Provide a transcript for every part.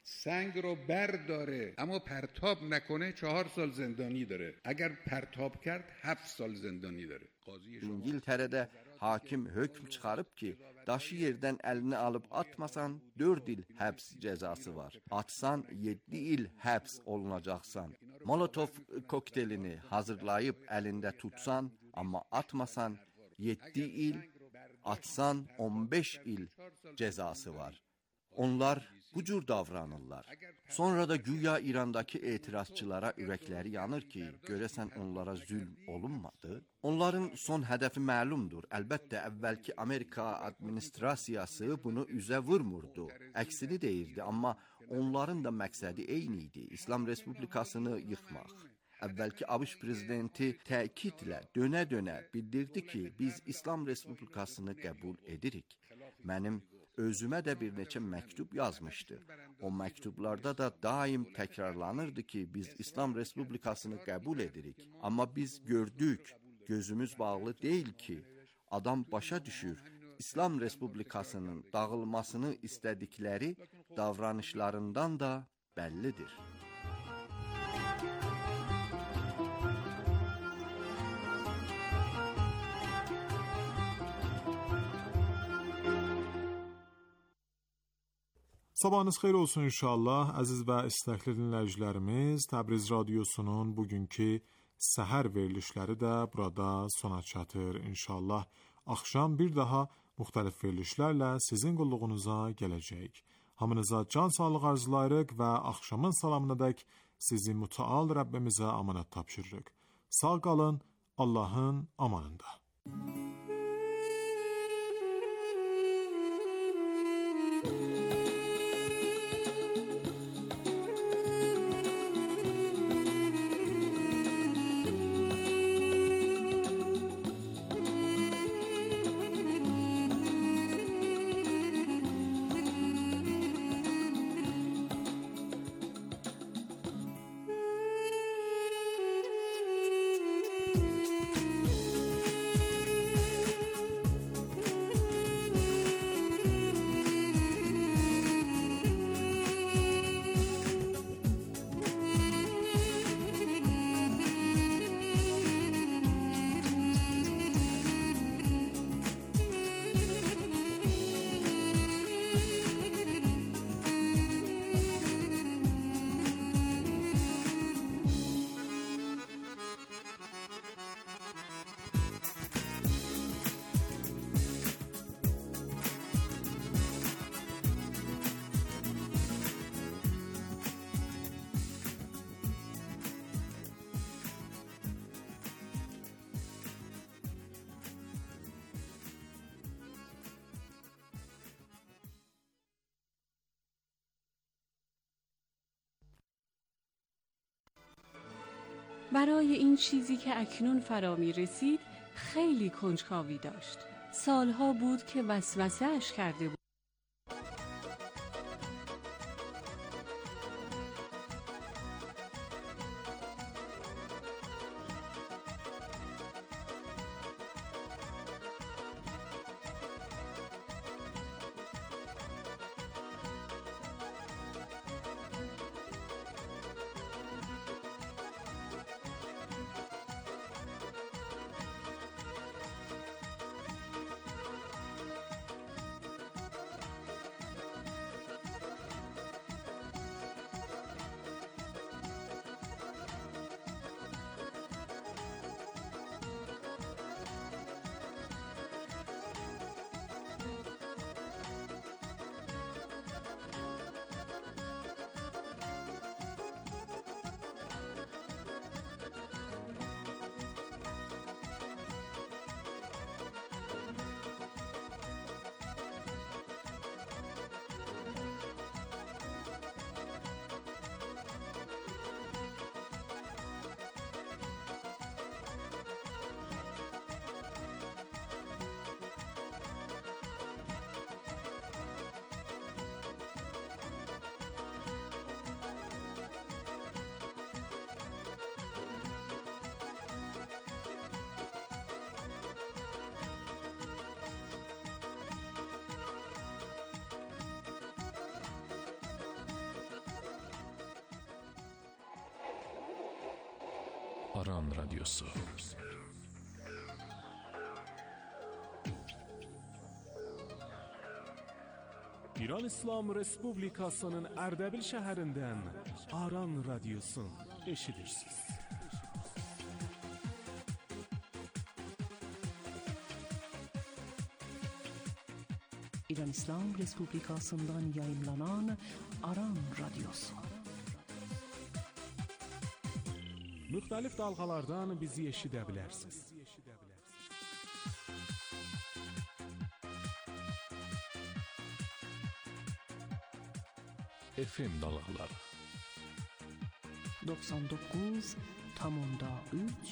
سنگ رو برداره اما پرتاب نکنه 4 سال زندانی dare. اگر پرتاب کرد 7 سال زندانی dare. İngiltere'de hakim hükm çıkarıp ki daşı yerden elini alıp atmasan 4 il həbs cezası var. Atsan 7 il həbs olunacaqsan. Molotov kokteylini hazırlayıp elinde tutsan ama atmasan 7 il, atsan 15 il cezası var. Onlar bu cür davranırlar. Sonra da güya İrandaki etirazçılara ürəkləri yanır ki, görəsən onlara zülm olunmadı. Onların son hədəfi məlumdur. Əlbəttə, əvvəlki Amerika administrasiyası bunu üzə vurmurdu. Əksini deyirdi, amma onların da məqsədi eyni idi. İslam Respublikasını yıxmaq. Əvvəlki ABŞ prezidenti təkidlə dönə-dönə bildirdi ki, biz İslam Respublikasını qəbul edirik. Mənim özümə də bir neçə məktub yazmışdı. O məktublarda da daim təkrarlanırdı ki, biz İslam Respublikasını qəbul edirik. Amma biz gördük, gözümüz bağlı deyil ki, adam başa düşür, İslam Respublikasının dağılmasını istədikləri davranışlarından da bəllidir. Sabahınız xeyir olsun inşallah. Əziz və istəkli dinləyicilərimiz, Təbriz Radiosunun bugünkü səhər verilişləri də burada sona çatır. İnşallah axşam bir daha müxtəlif verilişlərlə sizin qulluğunuza gələcək. Hamınıza can sağlığı arzulayırıq və axşamın salamınadək sizi mütəal Rəbbimizə amanət tapşırırıq. Sağ qalın, Allahın amanında. برای این چیزی که اکنون فرا می رسید خیلی کنجکاوی داشت. سالها بود که وسوسه‌اش کرده بود. Aran Radyosu. İran İslam Respublikasının Ərdəbil şəhərindən Aran Radyosun eşidirsiniz. İran İslam Respublikasından yayımlanan Aran Radyosu. Müxtəlif dalğalardan bizi eşidə bilərsiniz. FM dalğaları 99.3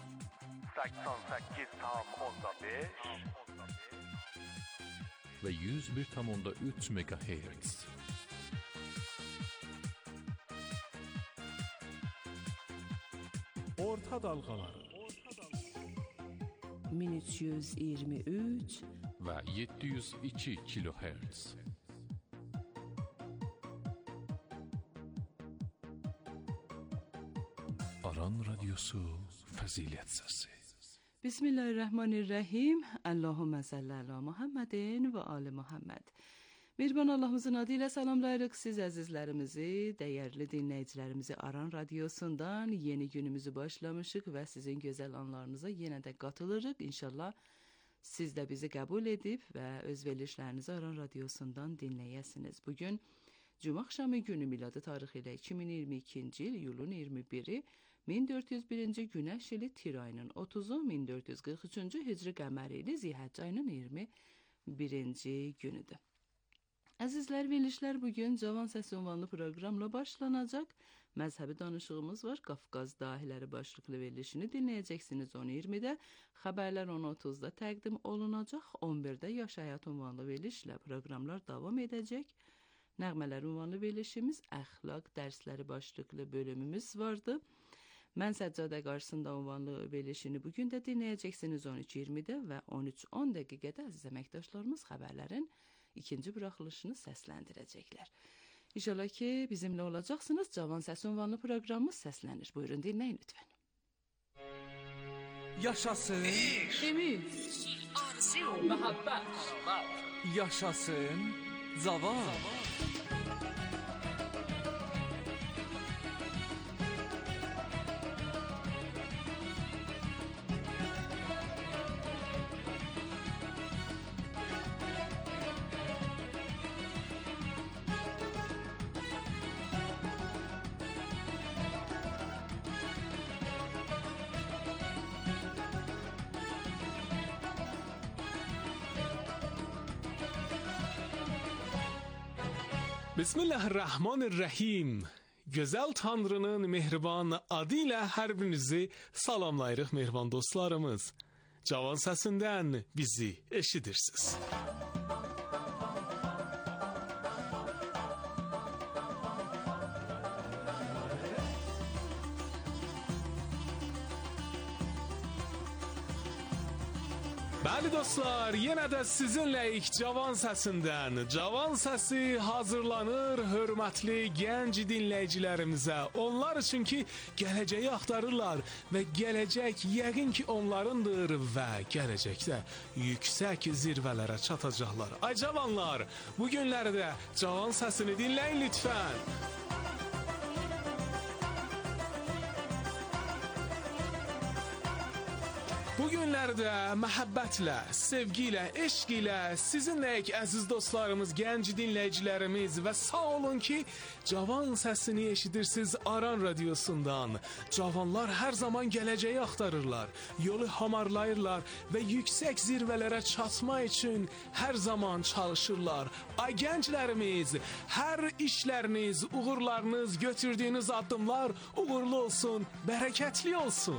88.5 və 101.3 MHz. Orta dalğaları 1323 və 702 kHz. Aran Radyosu Fəzilət Səsi. Bismillahirrahmanirrahim. Allahümme salli ala Muhammedin ve ali Muhammed. Mehriban Allah'ımızın adıyla salamlayırıq siz əzizlərimizi, dəyərli dinləyicilərimizi Aran Radyosundan yeni günümüzü başlamışıq və sizin gözəl anlarınıza yenə də qatılırıq. İnşallah siz də bizi qəbul edib və öz verilişlərinizi Aran Radyosundan dinləyəsiniz. Bugün Cuma axşamı günü miladi tarixi ilə 2022-ci il iyulun 21-i 1401-ci Günəş ili Tir ayının 30-u 1443-cü Hicri qəməri ili Zilhəcc ayının 21-ci günüdür. Əzizlər, verilişlər bugün Cavan Səsi ünvanlı proqramla başlanacaq. Məzhəbi danışığımız var. Qafqaz dahiləri başlıqlı verilişini dinləyəcəksiniz 10:20-də. Xəbərlər 10:30-da təqdim olunacaq. 11-də Yaş Həyat ünvanlı verilişlə proqramlar davam edəcək. Nəğmələr ünvanlı verilişimiz, əxlaq dərsləri başlıqlı bölümümüz vardı. Mən Səccadə qarşısında ünvanlı verilişini bugün də dinləyəcəksiniz 13:20-də və 13:10 dəqiqədə əziz əməkdaşlarımız xəbərlərin ikinci buraxılışını səsləndirəcəklər. İnşallah ki, bizimlə olacaqsınız. Cavan Səsi ünvanlı proqramımız səslənir. Buyurun, dinləyin lütfən. Yaşasın Ümid, arzu, məhəbbət. Yaşasın Cavan. Bismillahirrahmanirrahim. Gözəl Tanrının mehriban adı ilə hər birinizi salamlayırıq mehriban dostlarımız. Cavan Səsindən bizi eşidirsiniz. Bəli dostlar, yenə də sizinləyik Cavan Səsindən. Cavan Səsi hazırlanır hörmətli gənc dinləyicilərimizə. Onlar üçün ki, gələcəyi axtarırlar və gələcək yəqin ki onlarındır və gələcəkdə yüksək zirvələrə çatacaqlar. Ay cavanlar, bu günlərdə Cavan Səsini dinləyin lütfən. Bu günlərdə məhəbbətlə, sevgi ilə, eşq ilə sizinləyik əziz dostlarımız, gənc dinləyicilərimiz və sağ olun ki, Cavan Səsini eşidirsiniz Aran Radyosundan. Cavanlar hər zaman gələcəyi axtarırlar, yolu hamarlayırlar və yüksək zirvələrə çatmaq üçün hər zaman çalışırlar. Ay gənclərimiz, hər işləriniz, uğurlarınız, götürdüyünüz addımlar uğurlu olsun, bərəkətli olsun.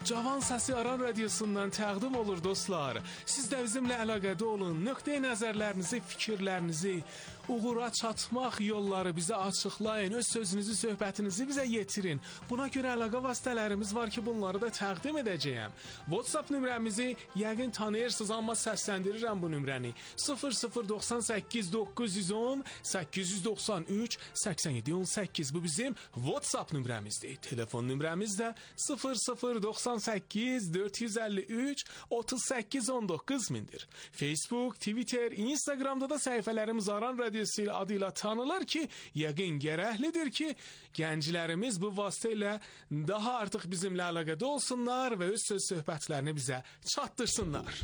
Cavan Səsi Aran Radiosundan təqdim olur dostlar. Siz də bizimlə əlaqədə olun. Nöqteyi nəzərlərinizi, fikirlərinizi, uğura çatmaq yolları bizə açıqlayın. Öz sözünüzü, söhbətinizi bizə yetirin. Buna görə əlaqə vasitələrimiz var ki, bunları da təqdim edəcəyəm. WhatsApp nömrəmizi yəqin tanıyırsınız, amma səsləndirirəm bu nömrəni. 0098 910 893 8718. Bu bizim WhatsApp nömrəmizdir. Telefon nömrəmiz də 0098 453 38 19 mindir. Facebook, Twitter, Instagramda da səhifələrimiz Aran Radiosu ilə adıyla tanınır ki, yəqin gərəklidir ki, gənclərimiz bu vasitə ilə daha artıq bizimlə əlaqədə olsunlar və öz söz söhbətlərini bizə çatdırsınlar.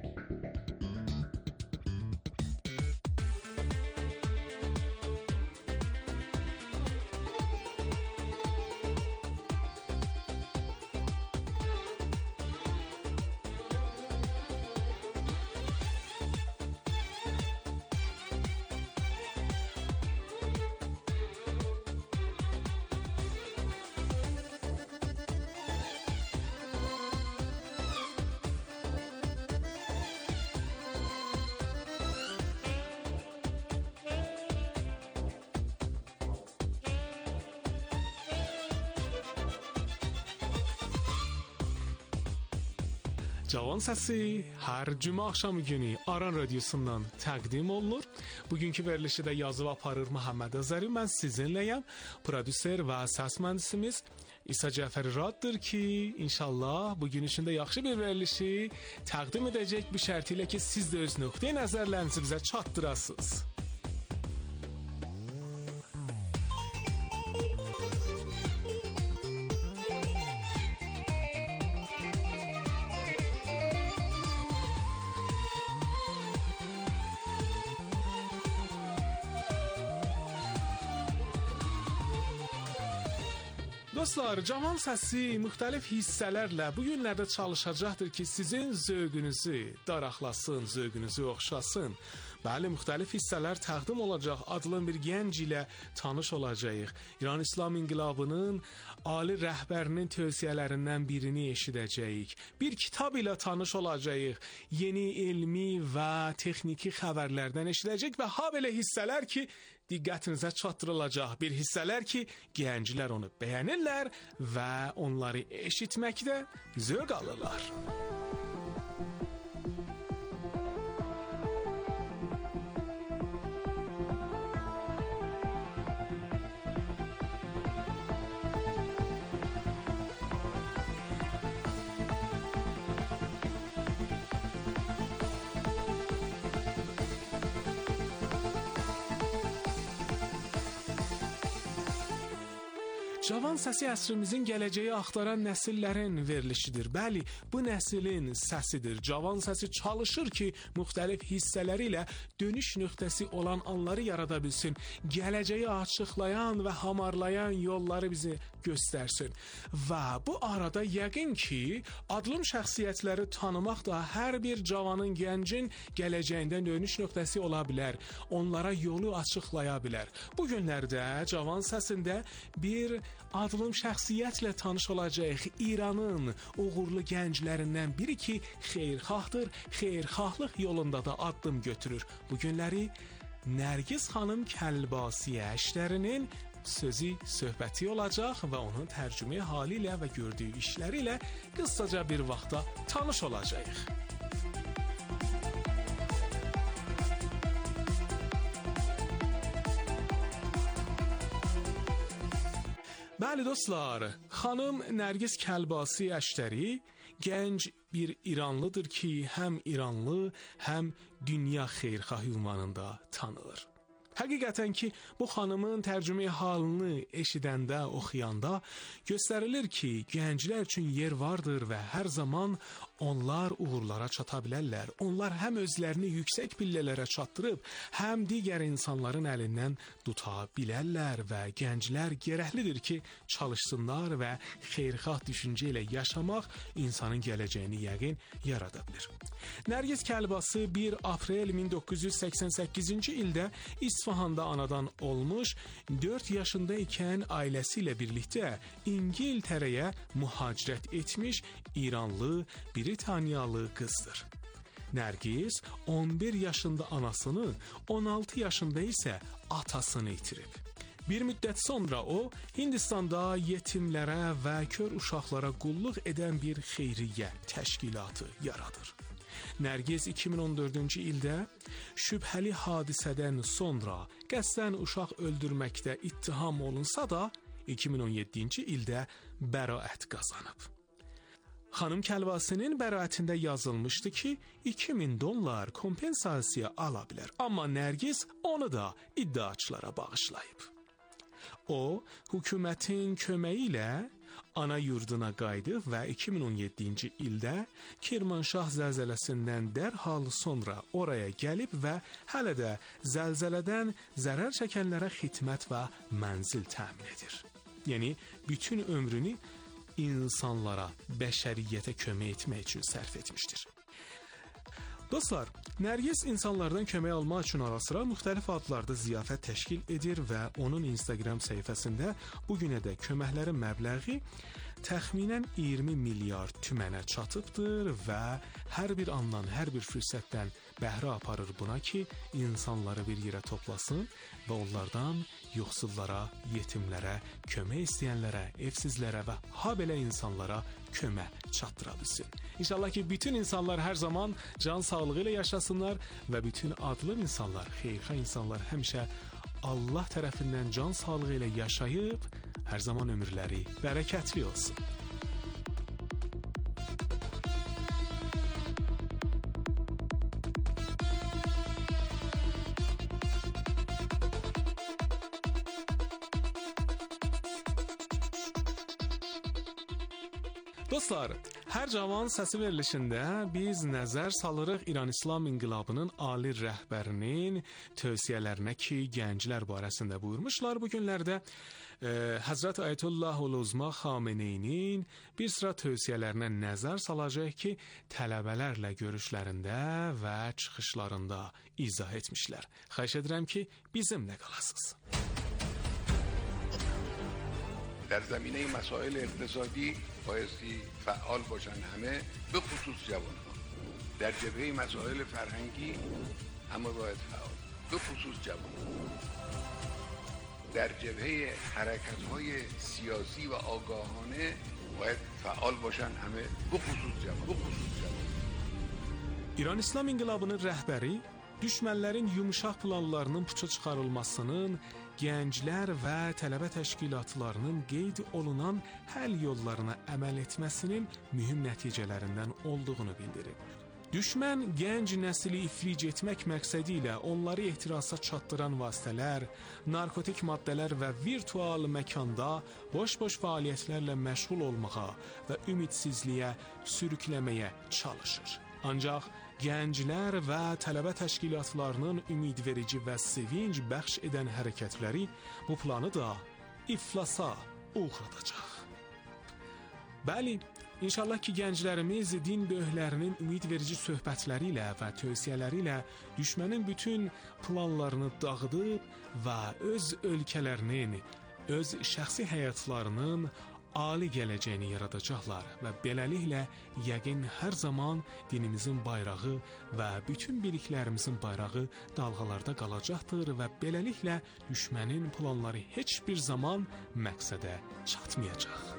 Cavan Səsi hər cümə axşamı günü Aran Radiosundan təqdim olunur. Bugünkü verilişi də yazıb aparır Məhəmməd Azəri. Mən sizinləyəm. Prodüser və səs mühəndisimiz İsa Cəfəri Raddır ki, inşallah bugün üçün də yaxşı bir verilişi təqdim edəcək bir şərti ilə ki, siz də öz nöqteyi nəzərlərinizi bizə çatdırasınız. Dostlar, Cavan Səsi müxtəlif hissələrlə bu günlərdə çalışacaqdır ki, sizin zövqünüzü daraqlasın, zövqünüzü oxşasın. Bəli, müxtəlif hissələr təqdim olacaq. Adlı bir gənc ilə tanış olacağıq. İran İslam İnqilabının ali rəhbərinin tövsiyələrindən birini eşidəcəyik. Bir kitab ilə tanış olacağıq. Yeni elmi və texniki xəbərlərdən eşidəcək və ha belə hissələr ki, diqqətinizə çatdırılacaq. Bir hissələr ki, gənclər onu bəyənirlər və onları eşitməkdə zövq alırlar. Cavan Səsi əsrimizin gələcəyi axtaran nəsillərin verilişidir. Bəli, bu nəslin səsidir. Cavan Səsi çalışır ki, müxtəlif hissələri ilə dönüş nöqtəsi olan anları yarada bilsin. Gələcəyi açıqlayan və hamarlayan yolları bizi göstərsin. Və bu arada yəqin ki, adlım şəxsiyyətləri tanımaq da hər bir cavanın, gəncin gələcəyindən dönüş nöqtəsi ola bilər. Onlara yolu açıqlaya bilər. Bu günlərdə Cavan Səsində bir adlım şəxsiyyətlə tanış olacaq. İranın uğurlu gənclərindən biri ki, xeyirxahdır, xeyirxahlıq yolunda da addım götürür. Bu günləri Nərgiz xanım Kəlbasiyə əşlərinin sözü, söhbəti olacaq və onun tərcümə hali ilə və gördüyü işləri ilə qısaca bir vaxtda tanış olacağıq. Bəli dostlar, xanım Nərgiz Kəlbasi Əştəri gənc bir İranlıdır ki, həm İranlı, həm dünya xeyirxah ünvanında tanınır. Həqiqətən ki, bu xanımın tərcümə halını eşidəndə, oxuyanda göstərilir ki, gənclər üçün yer vardır və hər zaman onlar uğurlara çata bilərlər. Onlar həm özlərini yüksək pillələrə çatdırıb, həm digər insanların əlindən tuta bilərlər və gənclər gərəklidir ki, çalışsınlar və xeyirxah düşüncə ilə yaşamaq insanın gələcəyini yəqin yarada bilir. Nərgiz Kəlbasi 1 aprel 1988-ci ildə İsfahan İsfahanda anadan olmuş, 4 yaşındayken ailesiyle birlikte İngiltere'ye muhacirət etmiş İranlı, Britaniyalı qızdır. Nərgiz 11 yaşında anasını, 16 yaşında isə atasını itirib. Bir müddət sonra o, Hindistanda yetimlərə və kör uşaqlara qulluq edən bir xeyriyyə təşkilatı yaradır. Nərgiz 2014-cü ildə şübhəli hadisədən sonra qəsdən uşaq öldürməkdə ittiham olunsa da, 2017-ci ildə bəraət qazanıb. Xanım Kəlvasinin bəraətində yazılmışdı ki, $2000 kompensasiya ala bilər. Amma Nərgiz onu da iddiaçılara bağışlayıb. O, hökumətin köməyi ilə ana yurduna qayıdıb və 2017-ci ildə Kirmanşah zəlzələsindən dərhal sonra oraya gəlib və hələ də zəlzələdən zərər çəkənlərə xidmət və mənzil təmin edir. Yəni, bütün ömrünü insanlara, bəşəriyyətə kömək etmək üçün sərf etmişdir. Dostlar, Nərgiz insanlardan kömək almaq üçün ara-sıra müxtəlif adlarda ziyafət təşkil edir və onun Instagram səhifəsində bugünədək köməklərin məbləği təxminən 20 milyard tümənə çatıbdır və hər bir andan, hər bir fürsətdən bəhrə aparır buna ki, insanları bir yerə toplasın və onlardan yoxsullara, yetimlərə, kömək istəyənlərə, evsizlərə və habelə insanlara kömək çatdıra bilsin. İnşallah ki, bütün insanlar hər zaman can sağlığı ilə yaşasınlar və bütün adlı insanlar, xeyirxah insanlar həmişə Allah tərəfindən can sağlığı ilə yaşayıb, hər zaman ömürləri bərəkətli olsun. Dostlar, hər cavan səsi verilişində biz nəzər salırıq İran İslam İnqilabının ali rəhbərinin tövsiyələrinə ki, gənclər barəsində buyurmuşlar. Bu günlərdə Həzrət Ayətullah Ul-Uzma Xameneyinin bir sıra tövsiyələrinə nəzər salacaq ki, tələbələrlə görüşlərində və çıxışlarında izah etmişlər. Xahiş edirəm ki, bizimlə qalasınız. در زمینه مسائل اقتصادی بایستی فعال باشن همه، به خصوص جوان‌ها. در جبهه مسائل فرهنگی همه باید فعال، به خصوص جوان‌ها. در جبهه حرکت‌های سیاسی و آگاهانه باید فعال باشن همه، به خصوص جوان‌ها. İran İslam İnqilabının rəhbəri düşmənlərin yumuşaq planlarının puça çıxarılmasının, gənclər və tələbə təşkilatlarının qeyd olunan həll yollarına əməl etməsinin mühüm nəticələrindən olduğunu bildirib. Düşmən gənc nəsli iflic etmək məqsədi ilə onları ehtirasa çatdıran vasitələr, narkotik maddələr və virtual məkanda boş-boş fəaliyyətlərlə məşğul olmağa və ümidsizliyə sürükləməyə çalışır. Ancaq gənclər və tələbə təşkilatlarının ümidverici və sevinc bəxş edən hərəkətləri bu planı da iflasa uğradacaq. Bəli, İnşallah ki, gənclərimiz din böyüklərinin ümidverici söhbətləri ilə və tövsiyələri ilə düşmənin bütün planlarını dağıdıb və öz ölkələrinin, öz şəxsi həyatlarının ali gələcəyini yaradacaqlar və beləliklə yəqin hər zaman dinimizin bayrağı və bütün birliklərimizin bayrağı dalğalarda qalacaqdır və beləliklə düşmənin planları heç bir zaman məqsədə çatmayacaq.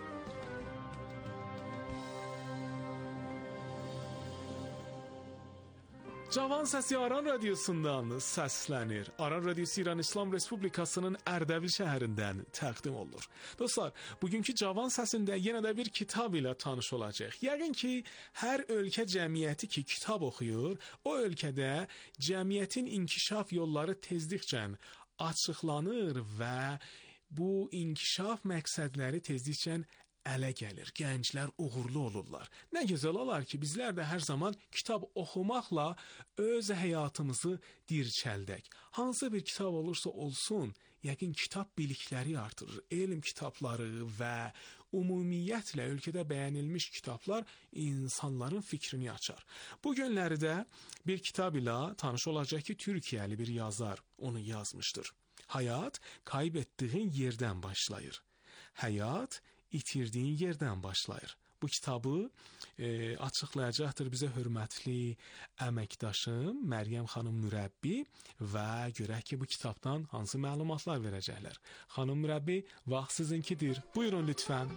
Cavan Səsi Aran Radiosundan səslənir. Aran Radiosu İran İslam Respublikasının Ərdəbil şəhərindən təqdim olunur. Dostlar, bugünkü Cavan Səsində yenə də bir kitab ilə tanış olacaq. Yəqin ki, hər ölkə cəmiyyəti ki kitab oxuyur, o ölkədə cəmiyyətin inkişaf yolları tezlikcə açıqlanır və bu inkişaf məqsədləri tezlikcə ələ gəlir, gənclər uğurlu olurlar. Nə gözəl olar ki, bizlər də hər zaman kitab oxumaqla öz həyatımızı dirçəldək. Hansı bir kitab olursa olsun, yəqin kitab bilikləri artırır. Elm kitabları və ümumiyyətlə ölkədə bəyənilmiş kitablar insanların fikrini açar. Bu günlərdə bir kitab ilə tanış olacaq ki, Türkiyəli bir yazar onu yazmışdır. Həyat kaybettiğin yerdən başlayır. Həyat itirdiyin yerdən başlayır. Bu kitabı açıqlayacaqdır bizə hörmətli əməkdaşım Məryəm xanım Mürəbbi və görək ki, bu kitabdan hansı məlumatlar verəcəklər. Xanım Mürəbbi, vaxt sizinkidir. Buyurun lütfən.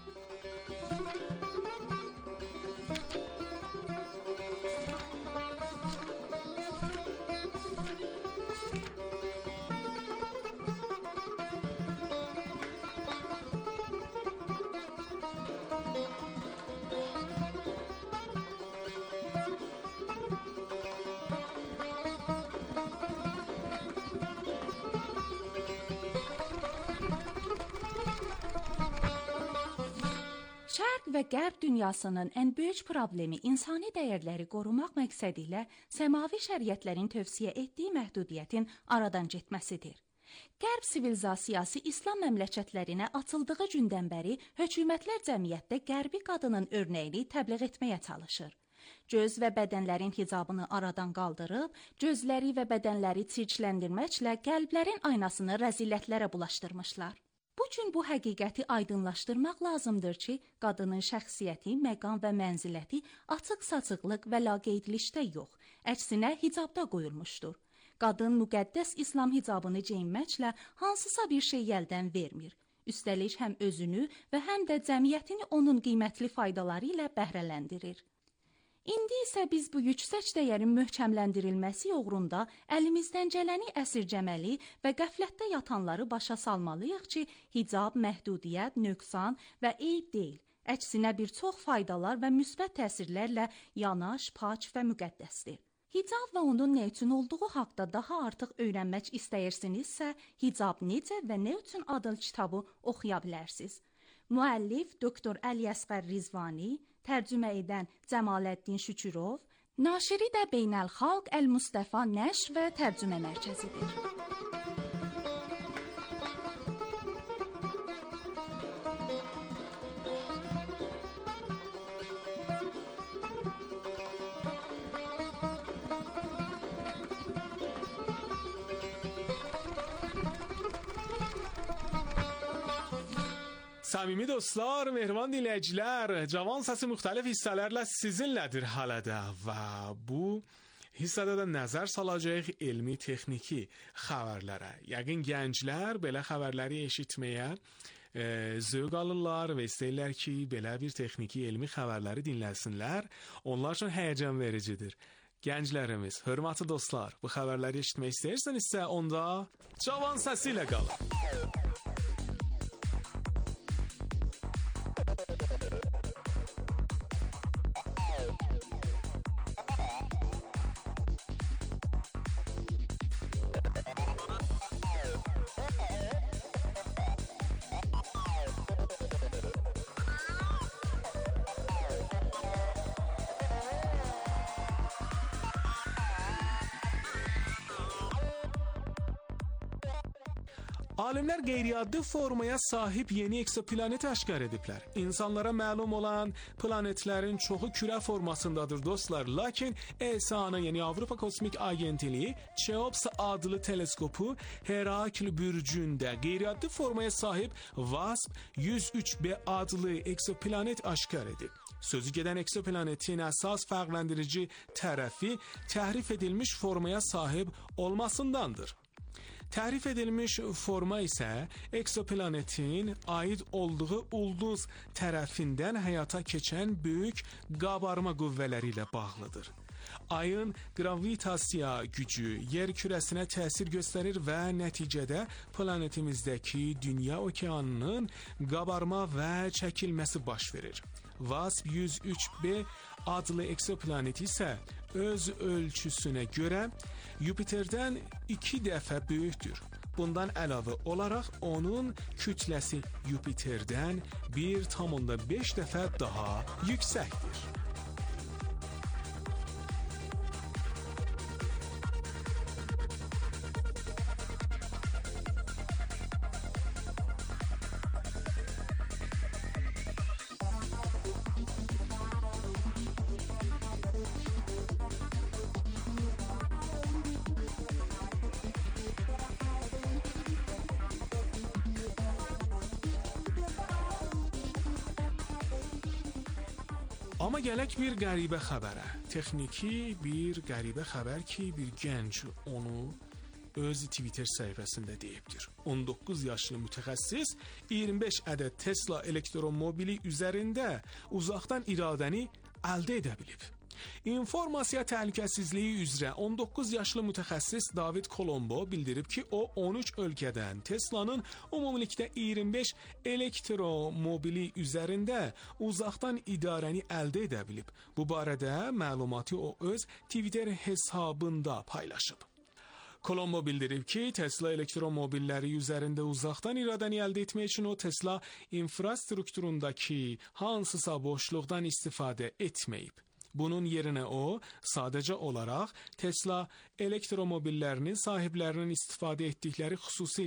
Şərq və Qərb dünyasının ən böyük problemi insani dəyərləri qorumaq məqsədi ilə səmavi şəriətlərin tövsiyə etdiyi məhdudiyyətin aradan getməsidir. Qərb sivilizasiyası İslam məmləkətlərinə açıldığı gündən bəri hökumətlər cəmiyyətdə Qərbi qadının örnəyini təbliğ etməyə çalışır. Göz və bədənlərin hicabını aradan qaldırıb, gözləri və bədənləri çirkləndirməklə qəlblərin aynasını rəzilətlərə bulaşdırmışlar. Bu gün bu həqiqəti aydınlaşdırmaq lazımdır ki, qadının şəxsiyyəti, məqam və mənziləti açıq-saçıqlıq və laqeydlikdə yox, əksinə hicabda qoyulmuşdur. Qadın müqəddəs İslam hicabını geyinməklə hansısa bir şey əldən vermir. Üstəlik həm özünü və həm də cəmiyyətini onun qiymətli faydaları ilə bəhrələndirir. İndi isə biz bu yüksək dəyərin möhkəmləndirilməsi uğrunda əlimizdən gələni əsirgəməli və qəflətdə yatanları başa salmalıyıq ki, hicab məhdudiyyət, nöqsan və eyib deyil. Əksinə bir çox faydalar və müsbət təsirlərlə yanaş, pak və müqəddəsdir. Hicab və onun nə üçün olduğu haqda daha artıq öyrənmək istəyirsinizsə, Hicab necə və nə üçün adlı kitabı oxuya bilərsiniz. Müəllif Doktor Əliəsqər Rizvani, tərcümə edən Cəmaləddin Şükürov, naşiri də Beynəlxalq Əl-Mustafa Nəşr və Tərcümə Mərkəzidir. Səmimi dostlar, mehriban dinləyicilər, Cavan Səsi müxtəlif hissələrlə sizinlədir hələ də və bu hissədə də nəzər salacaq elmi texniki xəbərlərə. Yəqin gənclər belə xəbərləri eşitməyə zövq alırlar və istəyirlər ki, belə bir texniki elmi xəbərləri dinləsinlər. Onlar üçün həyəcan vericidir. Gənclərimiz, hörmətli dostlar, bu xəbərləri eşitmək istəyirsinizsə, onda Cavan Səsi ilə qalın. Alimlər qeyri-adi formaya sahib yeni eksoplanet aşkar ediblər. İnsanlara məlum olan planetlərin çoxu kürə formasındadır dostlar. Lakin ESA-nın, yəni Avropa Kosmik Agentliyi, Cheops adlı teleskopu Herakl bürcündə qeyri-adi formaya sahib WASP 103b adlı eksoplanet aşkar edib. Sözü gedən eksoplanetin əsas fərqləndirici tərəfi təhrif edilmiş formaya sahib olmasındandır. Təhrif edilmiş forma isə eksoplanetin aid olduğu ulduz tərəfindən həyata keçən böyük qabarma qüvvələri ilə bağlıdır. Ayın gravitasiya gücü yer kürəsinə təsir göstərir və nəticədə planetimizdəki dünya okeanının qabarma və çəkilməsi baş verir. WASP 103b adlı eksoplanet isə öz ölçüsünə görə Yupiterdən 2 dəfə böyükdür. Bundan əlavə olaraq onun kütləsi Yupiterdən 1,5 dəfə daha yüksəkdir. Amma gələk bir qəribə xəbərə. Texniki bir qəribə xəbər ki, bir gənc onu öz Twitter səhifəsində deyibdir. 19 yaşlı mütəxəssis 25 ədəd Tesla elektromobili üzərində uzaqdan iradəni əldə edə bilib. İnformasiya təhlükəsizliyi üzrə 19 yaşlı mütəxəssis David Colombo bildirib ki, o 13 ölkədən Tesla'nın ümumilikdə 25 elektromobili üzərində uzaqdan idarəni əldə edə bilib. Bu barədə məlumatı o öz Twitter hesabında paylaşıb. Colombo bildirib ki, Tesla elektromobilləri üzərində uzaqdan iradəni əldə etmək üçün o Tesla infrastrukturundakı hansısa boşluqdan istifadə etməyib. Bunun yerinə o, sadəcə olaraq Tesla elektromobillərinin sahiblərinin istifadə etdikləri xüsusi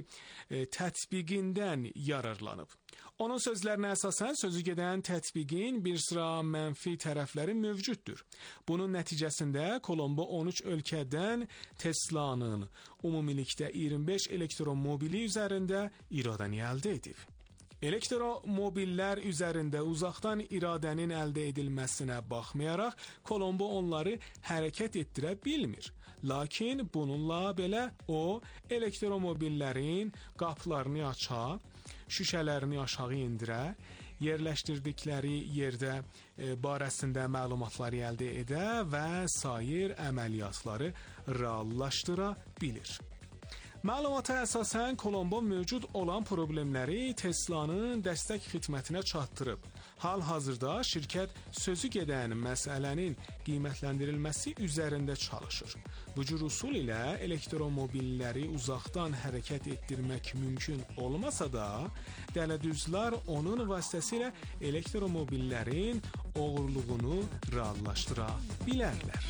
tətbiqindən yararlanıb. Onun sözlərinə əsasən sözü gedən tətbiqin bir sıra mənfi tərəfləri mövcuddur. Bunun nəticəsində Colombo 13 ölkədən Tesla'nın ümumilikdə 25 elektromobili üzərində iradəni əldə edib. Elektromobillər üzərində uzaqdan iradənin əldə edilməsinə baxmayaraq, Colombo onları hərəkət etdirə bilmir. Lakin bununla belə o, elektromobillərin qapılarını aça, şüşələrini aşağı indirə, yerləşdirdikləri yerdə barəsində məlumatları əldə edə və sair əməliyyatları reallaşdıra bilir. Məlumata əsasən Colombo mövcud olan problemləri Tesla'nın dəstək xidmətinə çatdırıb. Hal-hazırda şirkət sözü gedən məsələnin qiymətləndirilməsi üzərində çalışır. Bu cür usul ilə elektromobilləri uzaqdan hərəkət etdirmək mümkün olmasa da, dələduzlar onun vasitəsilə elektromobillərin oğurluğunu reallaşdıra bilərlər.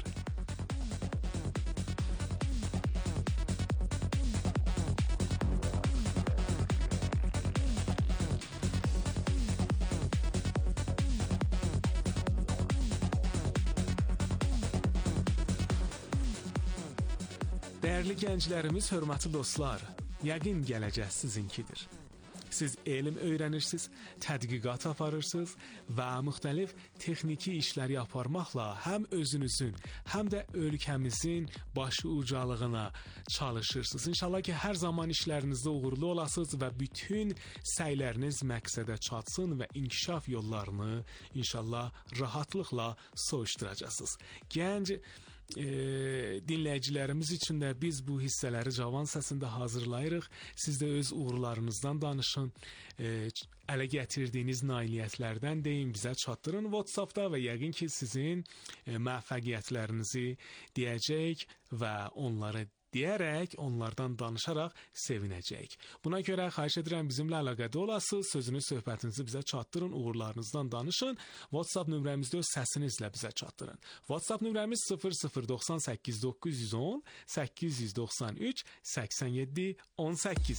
Dəyərli gənclərimiz, hörmətli dostlar, yəqin gələcək sizinkidir. Siz elm öyrənirsiniz, tədqiqat aparırsınız və müxtəlif texniki işləri aparmaqla həm özünüzün, həm də ölkəmizin başı ucalığına çalışırsınız. İnşallah ki, hər zaman işlərinizdə uğurlu olasınız və bütün səyləriniz məqsədə çatsın və inkişaf yollarını inşallah rahatlıqla soyuşduracaqsınız. Gənc dinləyicilərimiz üçün də biz bu hissələri Cavan səsində hazırlayırıq. Siz də öz uğurlarınızdan danışın, ələ gətirdiyiniz nailiyyətlərdən deyin, bizə çatdırın WhatsAppda və yəqin ki, sizin müvəffəqiyyətlərinizi deyəcək və onları deyərək, onlardan danışaraq sevinəcəyik. Buna görə xahiş edirəm bizimlə əlaqədə olasınız, sözünü, söhbətinizi bizə çatdırın, uğurlarınızdan danışın. WhatsApp nömrəmizdə öz səsinizlə bizə çatdırın. WhatsApp nömrəmiz 0098 910 893 87 18.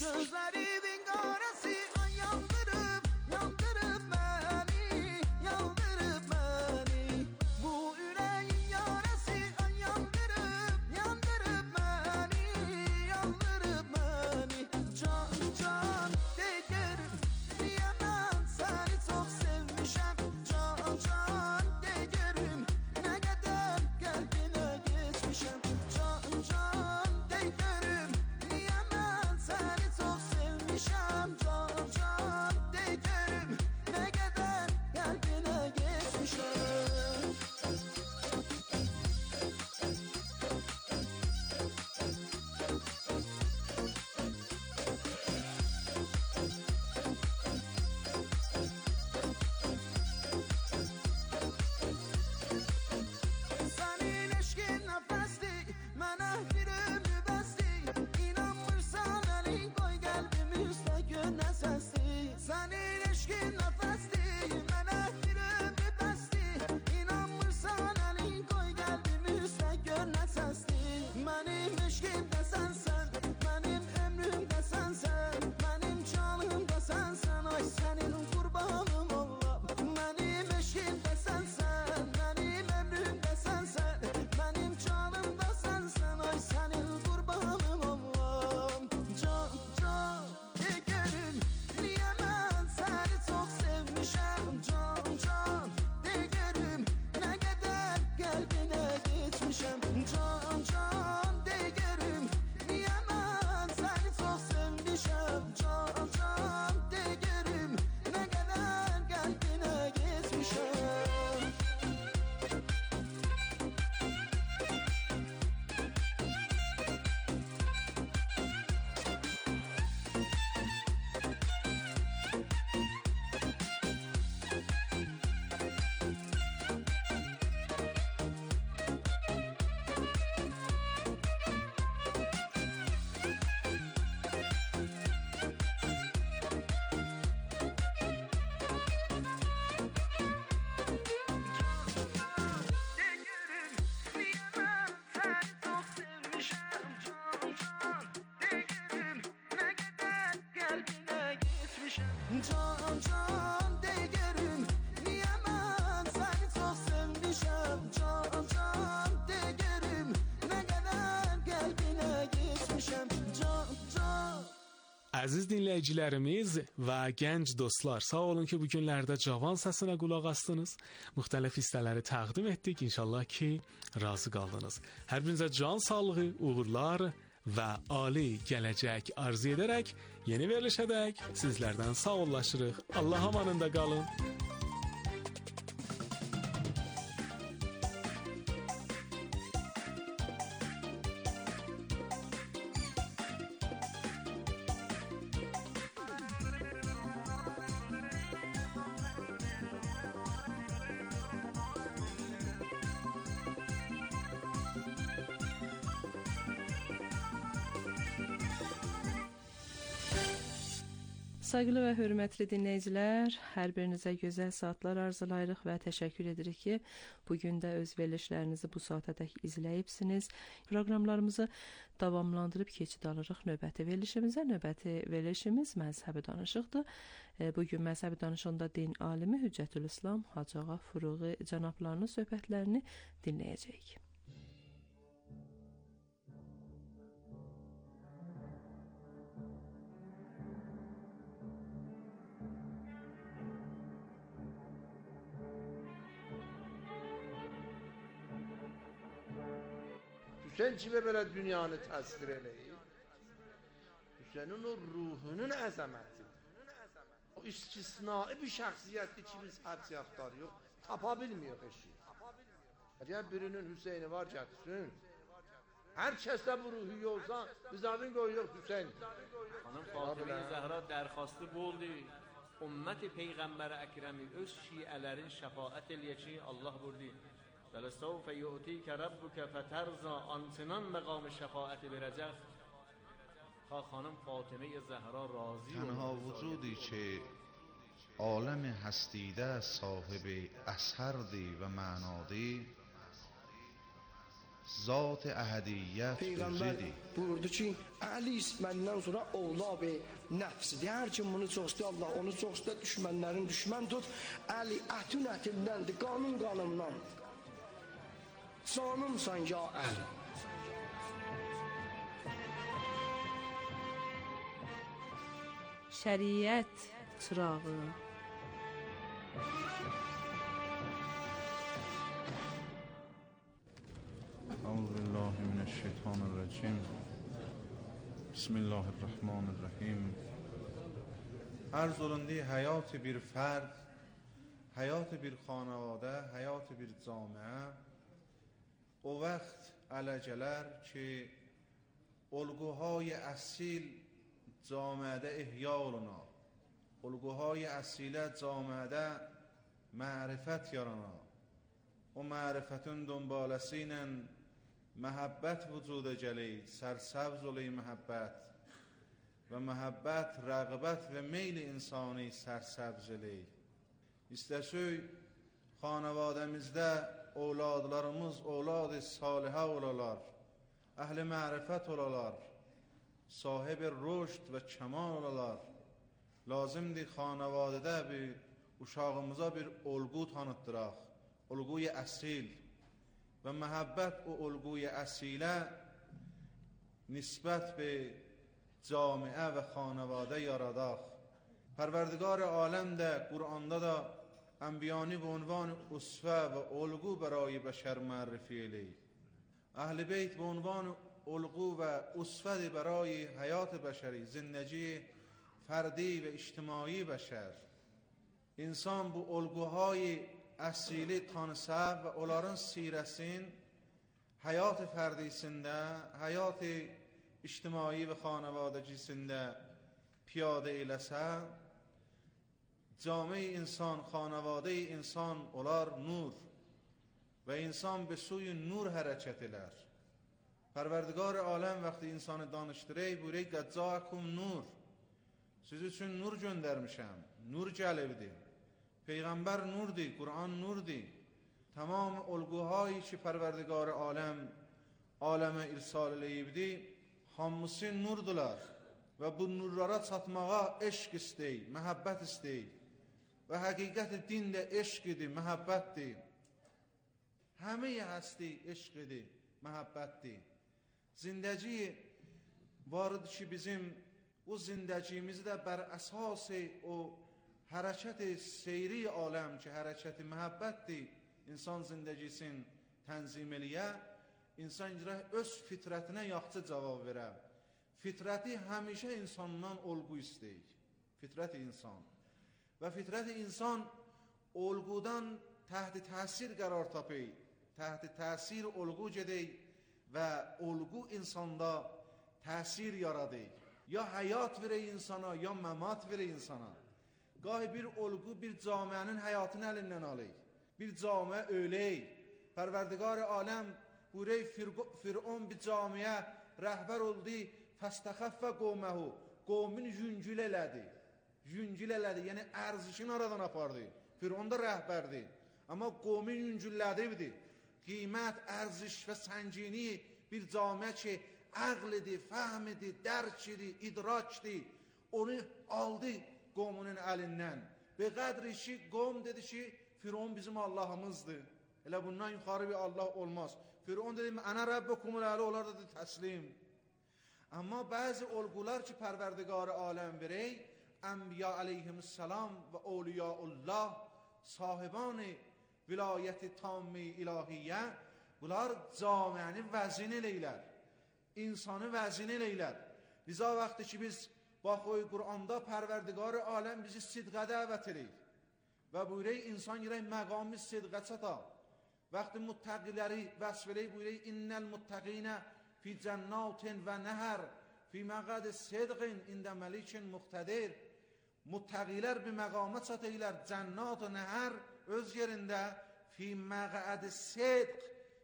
Can Can can degerim niye ben seni çok sevmişim. Can can degerim ne kadar kalbine geçmişim. Can can. Əziz dinləyicilərimiz və gənc dostlar, sağ olun ki, bu günlərdə cavan səsinə qulaq astınız. Müxtəlif hissələri təqdim etdik. İnşallah ki, razı qaldınız. Hər birinizə can sağlığı, uğurlar və ali gələcək arzu edərək yeni verilişədək sizlərdən sağollaşırıq. Allah amanında qalın. Sayğılı və hörmətli dinləyicilər, hər birinizə gözəl saatlar arzulayırıq və təşəkkür edirik ki, bugün də öz verilişlərinizi bu saatədək izləyibsiniz. Proqramlarımızı davamlandırıb keçid alırıq növbəti verilişimizə. Növbəti verilişimiz məzhəbi danışıqdır. Bugün məzhəbi danışığında din alimi Hüccətülislam Hacı Ağa Furuği cənablarının söhbətlərini dinləyəcəyik. Hüseyin kimi belə dünyanı təsvir eləyir? Hüseynin o ruhunun əzəmətidir. O istisnai bir şəxsiyyətdir ki, biz hədsiyatlar yox, tapa bilmiyor eşi. Əgər birinin Hüseyni var gətirsin, hər kəsdə bu ruhu yolsa, biz adın qoyuyor Hüseyin. Xanım Fatıma Zəhra dərxastı bu oldu. Ümmət-i Peyğəmbər Əkrəmi öz şiələrin şəfaət eləyək ki, Allah buyurdu. وَلَسَوْفَ يُؤْتِيكَ رَبُّكَ فَتَرْضَى آنچنان مقام شفاعت verəcək. Xanım Fatıma Zəhra razı oldu. تنها وجودی که عالم هستیده صاحب اثردی و معنادی zat ahadiyyət Peyğəmbər buyurdu ki, Əli məndən sonra ovlab-ı nəfsidir. Hər kim bunu çox istəyir, Allah onu çox istəyir, düşmənlərin düşmən tut. Əli ətün ətindəndir, qanun qanımdan. Canımsan ya Əli. Şəriət çırağı. أعوذ بالله من الشیطان الرجیم بسم الله الرحمن الرحیم. عرض olunduğu hayat bir فرد، hayat bir خانواده، hayat bir جامعه o وقت علجلر که الگوهای اصیل جامعه احیا oluna، الگوهای اصیل جامعه معرفت yarana، o معرفتün دنبالسینن محبت وجود جلی، سرسبز ولی محبت و محبت رغبت و میل انسانی سرسبز جلی. İstəsək xanavadəmizdə evladlarımız evlad salihə olalar, əhli mərifət olalar, sahib rüşd və kəmal olalar. Lazımdır xanavadədə bir uşağımıza bir olgu tanıtdıraq, olguy əsil və məhəbbət o olguyəsilə nisbət be camiə və xanavadə yaradaq. Pərverdigar aləm də Qur'anda da انبیانی به عنوان اسوه و الگو برای بشر معرفی الی. اهل بیت به عنوان الگو و اسوه برای حیات بشری، زندگی فردی و اجتماعی بشر. انسان bu الگوهای اصیلی tanısa və onların sirəsin həyat fərdisində, həyat ictimai və xanavadəcisində piyadə eləsə, جامعه انسان، خانواده انسان olar nur ve insan به سوی نور حرکت eder. Pərverdigar aləm vaxtı insanı danışdırır, buyuruyor "Qəccakum nur." Siz üçün nur göndərmişəm. Nur gəlibdi. Peyğəmbər nurdur, Qur'an nurdur. Tamam olguhایی ki Pərverdigar aləm aləmə irsal eləyibdi, hamısı nurdular. və bu nurlara çatmağa eşq istəyir, məhəbbət istəyir. Və həqiqət din də eşq idi, məhəbbətdir. Həməyə həsti eşqidir, məhəbbətdir. Zindəci vardı ki, bizim o zindəcimizi də bər əsas o hərəkət-i seyri aləm ki, hərəkət-i məhəbbətdir. İnsan zindəcisin tənzim eləyə, insan öz fitrətinə yaxşı cavab verə. Fitrəti həmişə insandan olğu istəyir. Fitrət-i insan. Və fitrət-i insan olğudan təhti təsir qərar tapır. Təhti təsir olğu gedək və olğu insanda təsir yaradır. Ya həyat verək insana, ya məmat verək insana. Qahi bir olğu, bir camiənin həyatını əlindən alır. Bir camiə ölək. Pərverdigar aləm buyurək Firon bir camiə rəhbər oldu, fəstəxəffə qovməhu. Qovmin yüngül elədi. Yüngül elədi, yəni ərzişini aradan apardı. Firon da rəhbərdir. Amma qovmin yüngüllədibdir. Qiymət, ərziş və səngini bir camiə ki, əqlidir, fəhmidir, dərkidir, idrakdir. Onu aldı qomunun əlindən. Be qədri ki, qom dedi ki, Firon bizim Allahımızdır. Elə bundan yuxarı bir Allah olmaz. Firon dedi, ənə Rəbbəkumul əli, onlar da təslim. Amma bəzi olğular ki, pərverdigar aləm verək, Ənbiya aleyhissalam və Awliyaullah, sahibani vilayəti tammi ilahiyyə, bunlar camiəni vəzin eləylər, insanı vəzin eləylər. Liza vaxtı ki, biz baxoy Quranda pərverdigar aləm bizi sidqə dəvət eləyir və buyurək, insan girək məqami sidqə çata. Vaxtı muttəqiləri vəsf eləyir, buyurək, innəl muttəqinə fi cənnatin və nəhər fi məqəd sidqin ində məlikin muqtədir. Muttəqilər bir məqama çatırlar, cənnat və nəhər öz yerində fi məqəd sidq,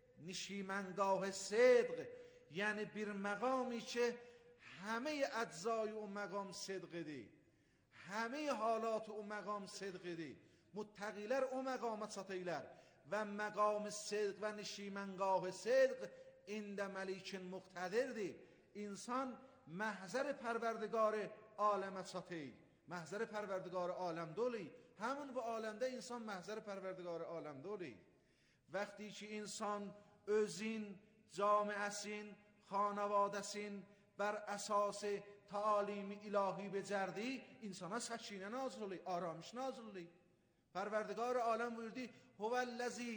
nişimənqah sidq, yəni bir məqami ki, həmə əczai o məqam sidqidir, həmə halat o məqam sidqidir. Muttəqilər o məqama çatırlar və məqam sidq və nişimənqah sidq ində məlikin muqtədirdir. İnsan məhzər pərverdigarı aləmə çatır. Məhzər pərverdigarı aləmdə olur. Həmin bu aləmdə insan məhzər pərverdigarı aləmdə olur. Vəqti ki, insan özün, camiəsin, xanavadəsin bər əsası talimi ilahi becərdi, insana səkinə nazil olur, aramış nazil olur. Pərverdigar aləm buyurdu, huvəlləzi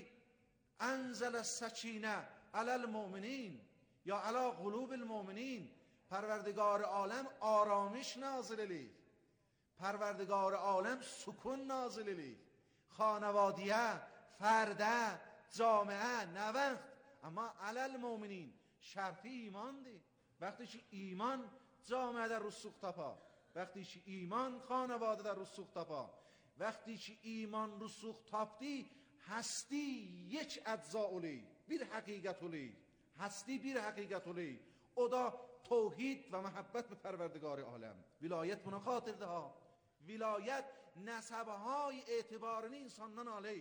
ənzələ səkinə aləl müminin, ya alə qulubil müminin. Pərverdigar aləm aramış nazil olur. Pərverdigar aləm sukun nazil eləyir. Xanavadiyə, fərdə, camiə, nəvəxt. Amma aləl müminin şərti imandır. Vəqti ki, iman camiədə rüsuq tapa. Vəqti ki, iman xanavadədə rüsuq tapa. Vəqti ki, iman rüsuq tapdı, həsti یک əcza olur. Bir həqiqət olur. Həsti bir həqiqət olur. O da توحید و محبت به پروردگار عالم. ولایت buna xatirdir ha. Vilayət nəsəbهای etibarını insandan alır.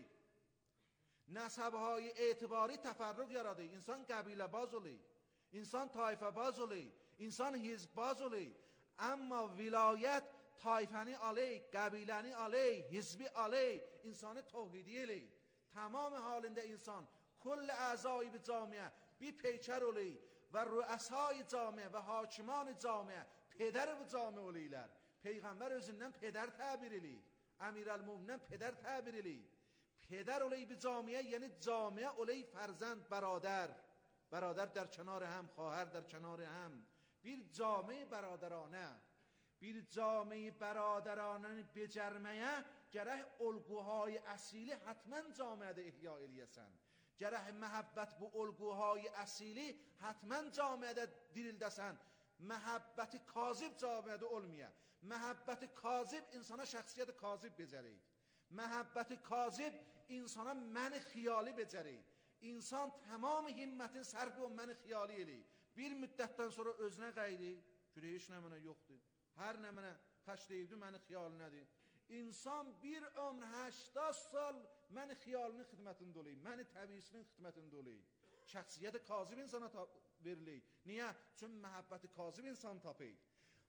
Nəsəbهای etibarı təfərrüq yaradır. İnsan qəbilə baz olur. İnsan tayfə baz olur. İnsan hizb baz olur. Amma vilayət tayfəni alır, qəbiləni alır, hizbi alır, insanı توحیدی eləyir. Tamam halində insan kull əzai bir camiə bir peykər olur. و رؤسای جامعه و حاکمان جامعه پدر bu cami olurlar. Peyğəmbər özündən peder təbir eləyir. Əmirəl-Möminin peder təbir eləyir. Peder olayı bir camiye, yəni camiye olayı fərzənd, bəradər. Bəradər در کنار هم، خواهر در کنار هم. Bir cami برادرانه. Bir cami برادرانه becərməyə gərək olğuهای əsili həttəmən camiədə ihya eləyəsən. Gərək məhəbbət bu olğuهای əsili həttəmən camiədə dirildəsən. Məhəbbəti kazib camiədə olmaya. Məhəbbəti kazib insana şəxsiyyəti kazib becərir. Məhəbbəti kazib insana məni xiyali becərir. İnsan tamam himmətin sərfi o məni xiyali eləyir. Bir müddətdən sonra özünə qayri, görə heç nə mənə yoxdur. Hər nə mənə təş deyildi, məni xiyali nədir? İnsan bir ömr 80 sal məni xiyalının xidmətində olayım, məni təbiisinin xidmətində olayım. Şəxsiyyəti kazib insana verilir. Niyə? Çünki məhəbbəti kazib insan tapır.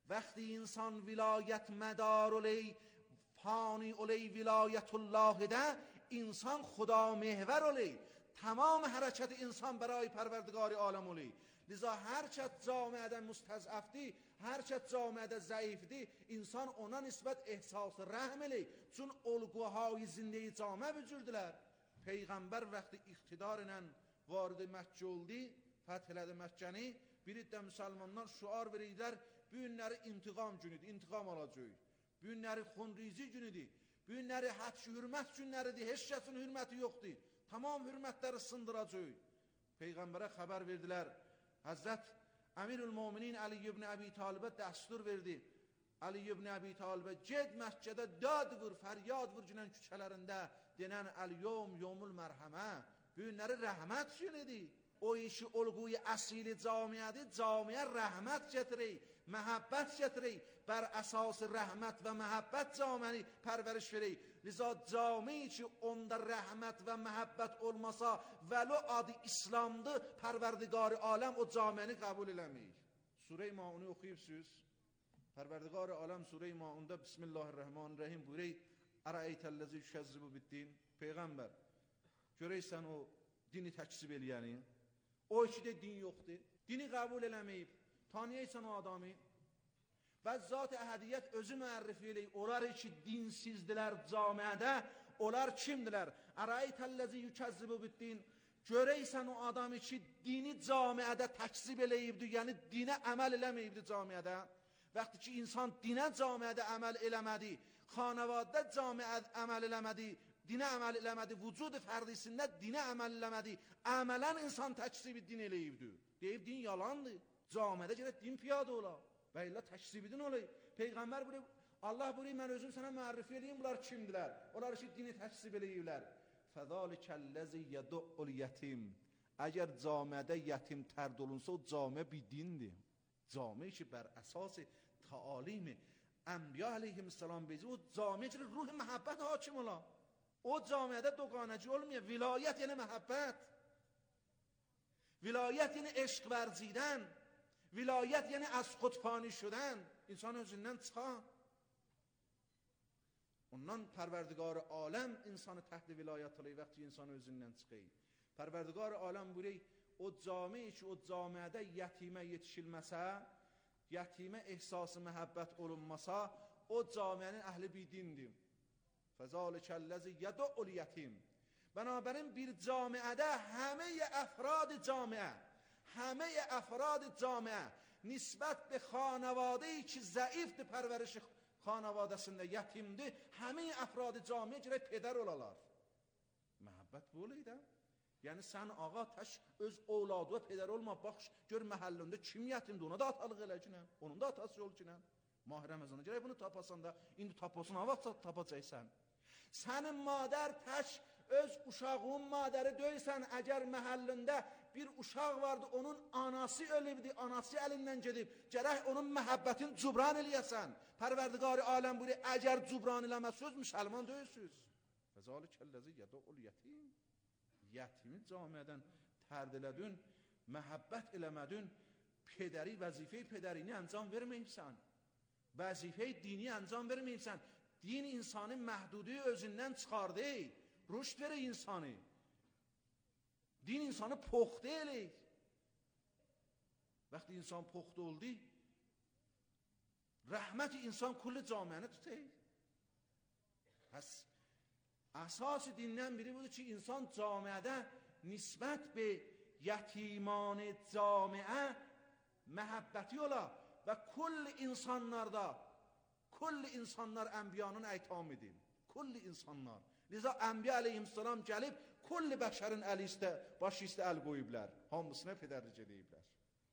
وقتی انسان ولایت مدار اولی فانی اولی ولایت الله ده، انسان خدا محور اولی، تمام حرکت انسان برای پروردگار عالم اولی. لذا هرچت جامعه مستضعفتی، هرچت جامعه ضعیفتی، انسان اونا نسبت احساس رحم الی، چون الگوهای زنده جامعه وجوددilər. Peyğəmbər vaxtı iqtidarla vardı Məkkə oldu, fəth elədi Məkkəni, bir də müsəlmanlar şuar verirlər, bu günləri intiqam günüdür, intiqam alacaq. Bu günləri xunrizi günüdür, bu günləri hədş hürmət günləridir, heç kəsin hürməti yoxdur. Tamam hürmətləri sındıracaq. Peyğəmbərə xəbər verdilər. Həzrət Əmirül-Müminin Ali ibn Əbi Talibə dəstur verdi. Ali ibn Əbi Talibə ged Məkkədə dad vur, fəryad vur günən küçələrində denən əl-yom yomul mərhəmə. Bu günləri rəhmət günüdür. O işi olğuyu əsili camiədir, camiə rəhmət gətirir, məhəbbət gətirir. Bər əsası rəhmət və məhəbbət camiəni pərvəriş verir. Liza cami ki onda rəhmət və məhəbbət olmasa vəlo adı İslamdır, pərverdigar-ı aləm o camiəni qəbul eləmir. Surə-i Maunu oxuyubsuz. Pərverdigar-ı aləm Surə-i Maunda Bismillahirrahmanirrahim buyurir. Ərəytəl-ləzi yükəzzibu bid-din. Peyğəmbər, görəysən o dini təksib eləyəni, o iki də din yoxdur, dini qəbul eləməyib, tanıyaysan o adamı və zat-ı əhədiyyət özü müərrifi eləyib, onlar ki dinsizdilər camiədə, onlar kimdilər? Ərəytəl-ləzi yükəzzibu bid-din. Görəysən o adamı ki dini camiədə təksib eləyibdir, yəni dinə əməl eləməyibdir camiədə. Vaxtı ki insan dinə camiədə əməl eləmədi, xanavadə camiədə əməl eləmədi, dinə əməl eləmədi, vücud-u fərdisində dinə əməl eləmədi, əmələn insan təksibi din eləyibdir. Deyib din yalandır, camiədə gərək din piyada ola və illə təksibi din olayıb. Peyğəmbər buyurub, Allah buyurub, mən özüm sənə müərrif eləyim, bunlar kimdilər? Onlar ki dini təksib eləyiblər. Fəzalikəl-ləzi yədu'ul yətim. Əgər camiədə yətim tərd olunsa, o camiə bir dindir. Camiə ki bər əsas تعالیم انبیا علیهم السلام بیزی و جامعه چه روح محبت حاکم ola. O camiədə doqanacı olmuyor. Vilayət yəni məhəbbət. Vilayət yəni eşq vərzidən. Vilayət yəni az xudfani şudən. İnsan özündən çıxan. Ondan pərverdigar aləm insanı təhd vilayət alır vaxtı insan özündən çıxır. Pərverdigar aləm buyuruyor o camiə ki o camiədə yetimə yetişilməsə, yetimə ehsası məhəbbət olunmasa, o camiənin əhli bidindir. Fəzalikəl-ləzi yədu'ul yətim. Bənabərin bir camiədə həməyə əfrad camiə nisbət be xanavadeyi ki zəifdir pərverişi xanavadəsində yetimdir, həməyə əfrad camiə girək pedər olalar. Məhəbbət bu oluydu. Yəni sən ağa təş öz ovladı və pedər olma, bax gör məhəllində kim yetimdir, ona da atalıq elə ki, onun da atası yol ki, Mah Ramazana girək bunu tapasan da, indi tapasın, ha vaxt tapacaqsan. Sənin madər təş öz uşağın madəri döysən, əgər məhəllində bir uşaq vardı, onun anası ölübdi, anası əlindən gedib, gərək onun məhəbbətin cubran eləyəsən. Pərverdigar-ı aləm buyuruyor, əgər cubran eləməsiniz, müsəlman döyürsünüz. Fəzalikəl-ləzi yədu'ul yətim. Yətimi camiədən tərd elədin, məhəbbət eləmədin, pedəri, vəzifəyi pedərini əncam verməyibsən. Vəzifəyi dini əncam verməyibsən. Din insanın məhdudi özündən çıxardı, rüşd verir insanı. Din insanı poxtu eləyir. Vaxtı insan poxtu oldu, rəhməti insan kulli camiəni tutayır. Pəs, əsas dindən biri budur ki, insan camiədə nisbət be yetiman camiə məhəbbəti ola və kulli insanlar ənbiyanın əytam edin. Kulli insanlar. Liza ənbiya aleyhisselam gəlib, kulli bəşərin əli istə, başı istə əl qoyublər. Hamısına pedərlik ediblər.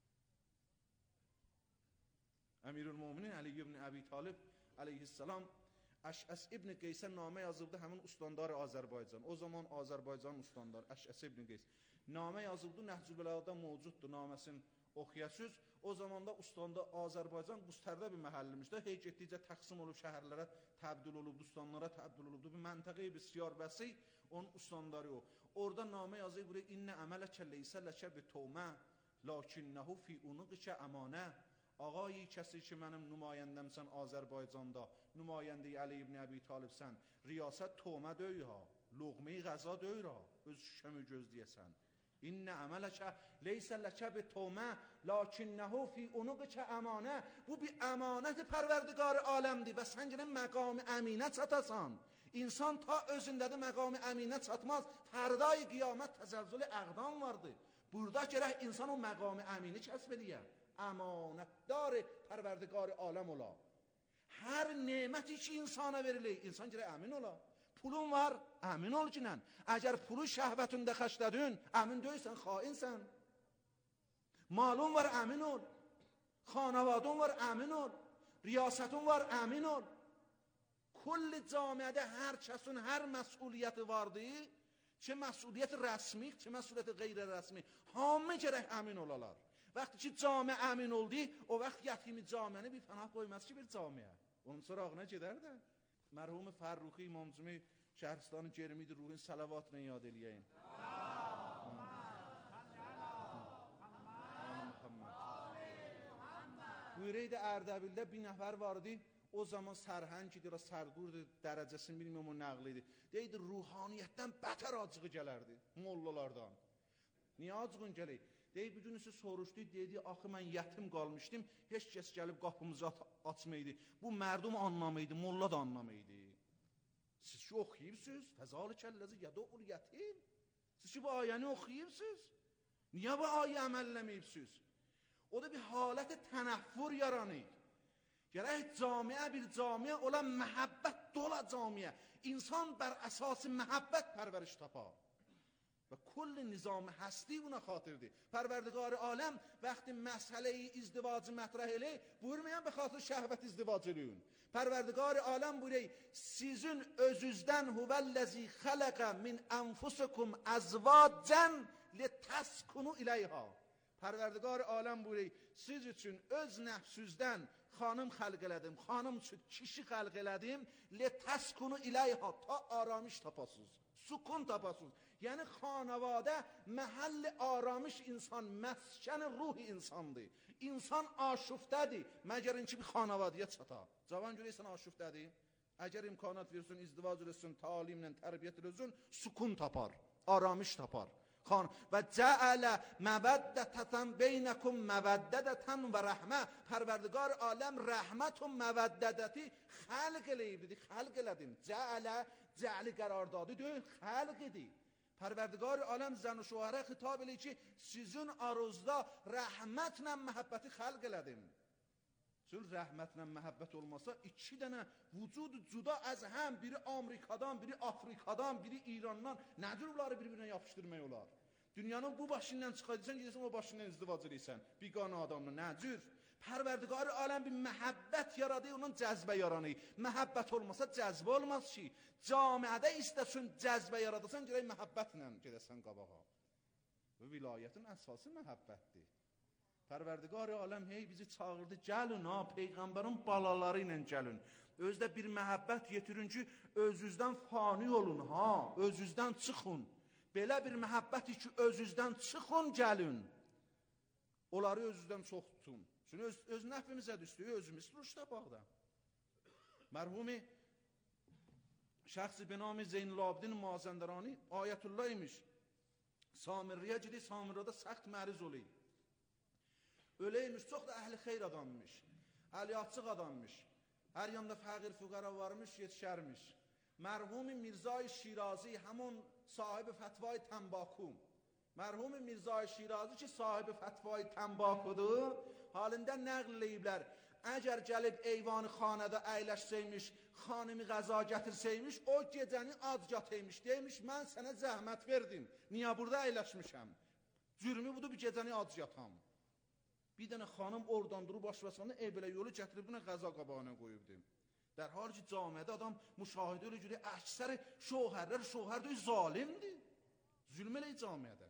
Əmirül-Müminin Ali ibn Əbi Talib aleyhisselam Əşəs ibn Qeysə namə yazıldı həmin ustandarı Azərbaycan. O zaman Azərbaycan ustandarı Əşəs ibn Qeys. Namə yazıldı, Nəhcül Bəlağda mövcuddur, naməsini oxuyasınız. O zaman da ustandə Azərbaycan qustərdə bir məhəllimişdə. Hey getdikcə təqsim olub, şəhərlərə təbdil olubdu, ustanlara təbdil olubdu. Bir məntəqə bisiyar vəsi, onun ustandarı o. Orada namə yazıyı buraya, İnnə əmələkə leysə ləkə bi tövmə, lakinnəhu fi unuqikə əmanə. Ağay kəsi ki mənim nümayəndəmsən Azərbaycanda, nümayəndə Əli ibn Əbi Talibsən, riyasət tomə döyü ha, luğmi qəza döyür ha, öz şüşəmi gözləyəsən. İnnə əmələkə leysə ləkə bi tomə, lakinnəhu fi unuqikə əmanə. Bu bir əmanət pərverdigar aləmdir və sən gələn məqam-ı əminə çatasan. İnsan ta özündədir məqam-ı əminə çatmaz. Fərdai qiyamət təzəlzül əqdam vardır. Burada gərək insan o məqam-ı əmini kəsb ediyə. Əmanətdar pərverdigar aləm ola. Hər neməti ki insana verilir, insan gərək əmin ola. Pulun var, əmin ol kinən. Əgər pulu şəhvətində xəşlədin, əmin deyilsən, xainsən. Malun var, əmin ol. Xanavadun var, əmin ol. Riyasətun var, əmin ol. Kulli camiədə hər kəsin hər məsuliyyəti vardır. Çə məsuliyyət rəsmi, çə məsuliyyət qeyri-rəsmi. Hamı gərək əmin olalar. Vaxtı ki camiə əmin oldu, o vaxt yətimi camiəni bir pənah qoymaz ki bir camiə. Onun sorağına gedər də. Mərhum Fərruxi İmamcumi Şəhristanı Cermidi ruhin salavatla yad eləyəyin. Buyureydi Ərdəbildə bir nəfər vardı. O zaman sərhəng idi, sərqurdu, dərəcəsini bilməm o nəqlidir. Deydi, ruhaniyyətdən bətər acığı gələrdi, mollalardan. Niyə acığın gələk? Deyib, bir günüsü soruşdu, dedi, axı mən yətim qalmışdım, heç kəs gəlib qapımızı açmaydı. Bu mərdum anlamıydı, molla da anlamıydı. Siz ki oxuyubsünüz, fəzalı kəlləzi yədəul yətim. Siz ki bu ayəni oxuyubsünüz, niyə bu ayə əməlləməyibsiniz? O da bir halət tənəffür yaranır. Gərək camiə bir camiə olan məhəbbət dola camiə. İnsan bər əsası məhəbbət pərvəriş tapar. Və kulli nizam-ı həsti buna xatırdır. Pərverdigar aləm vəxti məsələ-i izdivacı mətrəh elə, buyurmayan be xatır şəhvət izdivac eləyin. Pərverdigar aləm buyuray, sizin özüzdən huvəlləzi xələqə min ənfusikum əzvacən litəskunu iləyha. Pərverdigar aləm buyuray, siz üçün öz nəfsüzdən xanım xəlq elədim, xanım üçün kişi xəlq elədim, litəskunu iləyha, ta aramış tapasınız, sukun tapasınız. Yəni xanavadə məhəlli aramış insan, məskən ruhi insandır. İnsan aşuftədir, məgərin ki bir xanavadiyə çata. Cavan görəysən aşuftədir, əgər imkanat versin, izdivac eləsin, talimlə, tərbiyyət eləsin, sukun tapar, aramış tapar. Və cəələ məvəddətətən beynəkum məvəddədətən və rəhmə. Pərverdigar aləm rəhmətun məvəddədəti xəlq eləyib dedi, xəlq elədim. Cəələ, cəəli qərardadı deyil, xəlq idi. Pərverdigar aləm zən-i şuhərə xitab eləyir ki, sizin aruzda rəhmətlə məhəbbəti xəlq elədim. Sizin rəhmətlə məhəbbət olmasa, iki dənə vücud cüda az həm, biri Amerikadan, biri Afrikadan, biri İrandan, nədir onları bir-birinə yapışdırmək olar? Dünyanın bu başından çıxacaqsan, gedəsən o başından izdivac eləysən, biqanə adamla, nədir? Pərverdigarı aləm bir məhəbbət yaradı, onun cəzbə yaranır. Məhəbbət olmasa cəzbə olmaz ki, camiədə istəsin cəzbə yaradasan, gələk məhəbbətlə gedəsən qabağa. Və vilayətin əsası məhəbbətdir. Pərverdigar-ı aləm hey bizi çağırdı, gəlin ha, Peyğəmbərin balaları ilə gəlin. Özdə bir məhəbbət yetirin ki, özünüzdən fani olun ha, özünüzdən çıxın. Belə bir məhəbbəti ki, özünüzdən çıxın, gəlin. Onları özünüzdən çox tutun. Çünki öz nəfimizə düşdüyü özümüz rüşdə bağda. Mərhumi şəxsi binami Zeynulabdin Mazəndərani Ayətullah imiş. Samirriyə gidi, Samirriyada səxt məriz olayım. Öləymiş, çox da əhli xeyr adammış, əliyyatçıq adammış, hər yanda fəqir füqara varmış, yetişərmiş. Mərhum-i Mirzai Şirazi, həmun sahibi fətvai təmbaku, mərhum-i Mirzai Şirazi ki, sahibi fətvai təmbakudur, halində nəql eləyiblər. Əgər gəlib eyvanı xanədə əyləşsəymiş, xanimi qəza gətirsəymiş, o gecəni ac yataymış, deymiş, mən sənə zəhmət verdim, niyə burada əyləşmişəm? Cürmü budur, bir gecəni ac yatam. Bir dənə xanım oradan durub başvəsanı belə yolu gətirib buna qəza qabağına qoyubdur. Dərhal ki, camiədə adam müşahidə elə görə, əksəri şohərdir, zalimdir. Zülm eləyir camiədə.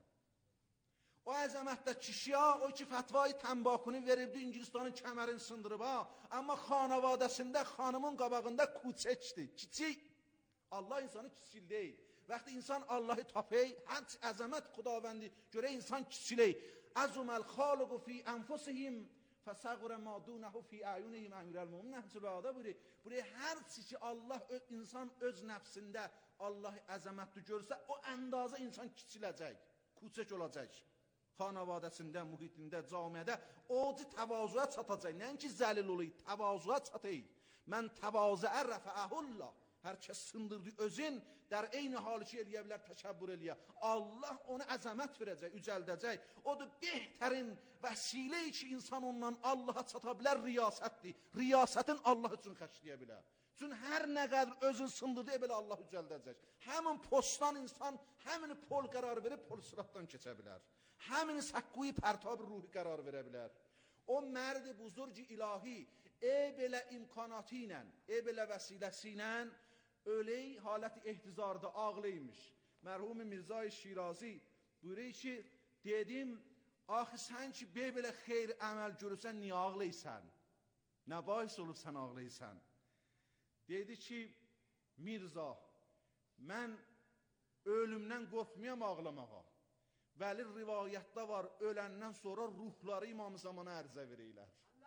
O əzəmətdə kişiyə, o ki, fətvayı təmbakını veribdi, İngilistanın kəmərini sındırıb, amma xanavadəsində, xanımın qabağında kuçəkdir, kiçik. Allah insanı kiçildəyir. Vəxti insan Allahı tapay, hərç əzəmət xudavəndi görə insan kiçilək. Əzuməl xalıqu fi ənfusihim فَسَغُرَ مَا دُونَهُ فِي أَعْيُنِهِمْ əmirəl-müminin Nəhcül-Bəlağa buyuruyor. Buraya hər ki Allah, insan öz nəfsində Allah əzəmətli görsə, o əndazə insan kiçiləcək, küçək olacaq. Xanavadəsində, mühitində, camiədə ocu təvazuğa çatacaq. Nəinki zəlil olayı, təvazuğa çatayıq. Mən təvazuə rəfəəhullah. Hər kəs sındırdı özün, der eyni halı ki eləyə bilər, təşəbbür eləyə. Allah onu əzəmət verəcək, yücəldəcək. Odur behtərin vəsilə ki, insan ondan Allaha çata bilər, riyasətdir. Riyasətin Allah üçün xərcləyə bilər. Çünki hər nə qədər özün sındırdı, belə Allah yücəldəcək. Həmin postdan insan, həmini pol qərar verib, pol sıratdan keçə bilər. Həmini səqquyi pərtab ruhi qərar verə bilər. O mərd-i buzurg-i ilahi, belə imkanatı ilə, belə vəsiləsi ilə, öyle halət ihtizarda ağlaymış. Mərhum Mirzay Şirazi buyuruyor ki, dedim, axı sən ki, belə xeyr əməl görürsən, niyə ağlayırsan? Nə bahis olub sən ağlayırsan? Dedi ki, Mirza, mən ölümdən qorxmayam ağlamağa. Vəli rivayətdə var, öləndən sonra ruhları İmam Zamana ərzə verirlər.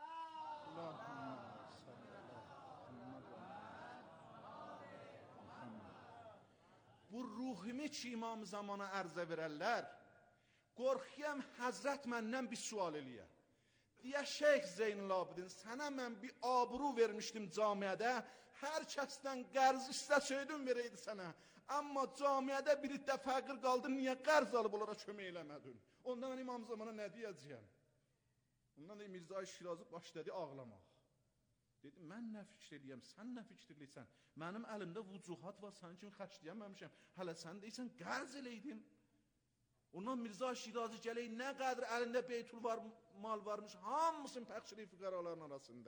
Bu ruhimi ki İmam Zamana ərzə verərlər, qorxuyam Həzrət məndən bir sual eləyə. Deyə Şeyx Zeynəlabidin, sənə mən bir abru vermişdim camiədə, hər kəsdən qərz istəsəydin verəydi sənə. Amma camiədə bir iddə fəqir qaldın, niyə qərz alıb onlara kömək eləmədin? Ondan mən İmam Zamana nə deyəcəyəm? Ondan da Mirzay Şirazi başladı ağlamaq. Dedi, mən nə fikir eləyəm, sən nə fikir eləysən? Mənim əlimdə vücuhat var, sənin kimi xərcləyəməmişəm. Hələ sən deyirsən, qərz eləydim. Ondan Mirza Şirazi gələk, nə qədər əlində beytul var, mal varmış, hamısın pəxşiri füqəraların arasında.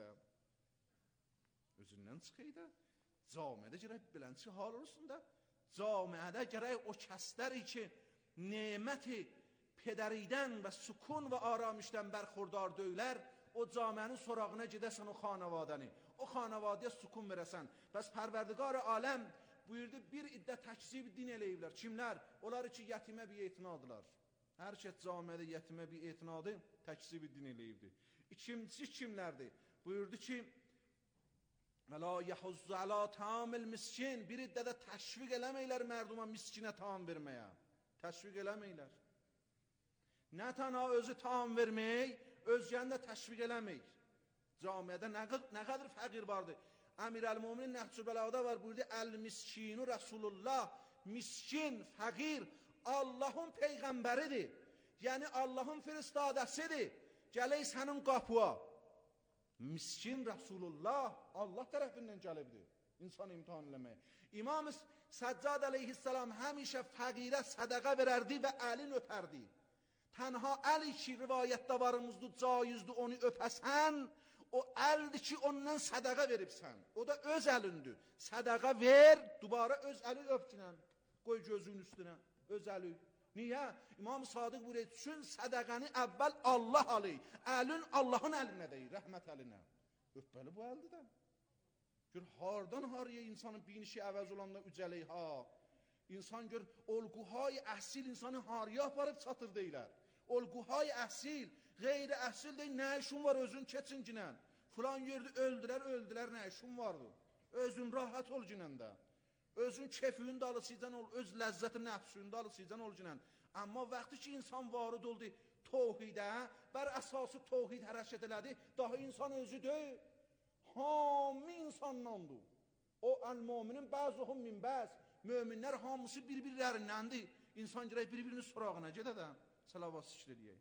Özündən çıxıydı. Camiədə gərək bilənçi hal olsun da. Camiədə gərək o kəsləri ki, neməti pedəridən və sükun və aramışdən bərxordar döylər, o camiənin sorağına gedəsən o xanavadəni. O xanavadiyə sükun verəsən. Bəs Pərverdigar aləm buyurdu, bir iddə təkzib din eləyiblər. Kimlər? Onlar ki, yetimə bir etinadılar. Hər kəs camiədə yetimə bir etinadı, təkzib din eləyibdir. İkincisi kimlərdir? Buyurdu ki, Əla yəhuzzu əla tamil miskin. Bir iddə də təşviq eləməklər mərduma miskinə tam verməyə. Təşviq eləməklər. Nə tənha özü tam vermək, özgəni də təşviq eləmək. Camiədə nə qədər fəqir vardır. Əmirəl-Müminin Nəhcül-Bəlağda var, buyurdu, Əl-miskinu Rasulullah, miskin, fəqir, Allahın peyğəmbəridir. Yəni Allahın firistadəsidir. Gələk sənin qapıya. Miskin Rasulullah Allah tərəfindən gəlibdir. İnsan imtihan eləməyə. İmam Səccad əleyhissalam həmişə fəqirə sədəqə verərdi və əlin öpərdi. Tənha əli ki, rivayətdə varımızdır, caizdir, onu öpəsən, o əldir ki, ondan sədəqə veribsən. O da öz əlindir. Sədəqə ver, dubara öz əli öpkünən. Qoy gözün üstünə, öz əli. Niyə? İmam Sadiq buyuruyor, üçün sədəqəni əvvəl Allah alır. Əlin Allahın əlinə deyir, rəhmət əlinə. Öpbəli bu əldir də. Gör, hardan haraya insanın binişi əvəz olanda ücələk ha. İnsan gör, olquhay əsil insanı haraya aparıb çatır deyilər. Olquhay əsil, qeyri əsil deyil, nə işin var özün keçin ginən. Filan yerdə öldülər, nə işin vardı. Özün rahat ol ginən də. Özün keyfinin də alısıcan ol, öz ləzzəti nəfsinin də alısıcan ol ginən. Amma vaxtı ki insan varid oldu tohidə, bər əsası tohid hərəkət elədi, daha insan özü deyil. Hamı insanlandı. O əl-müminin bəzuhum min bəz. Möminlər hamısı bir-birlərindəndir. İnsan girək bir-birinin sorağına gedə də. Salavat şükür edəyək.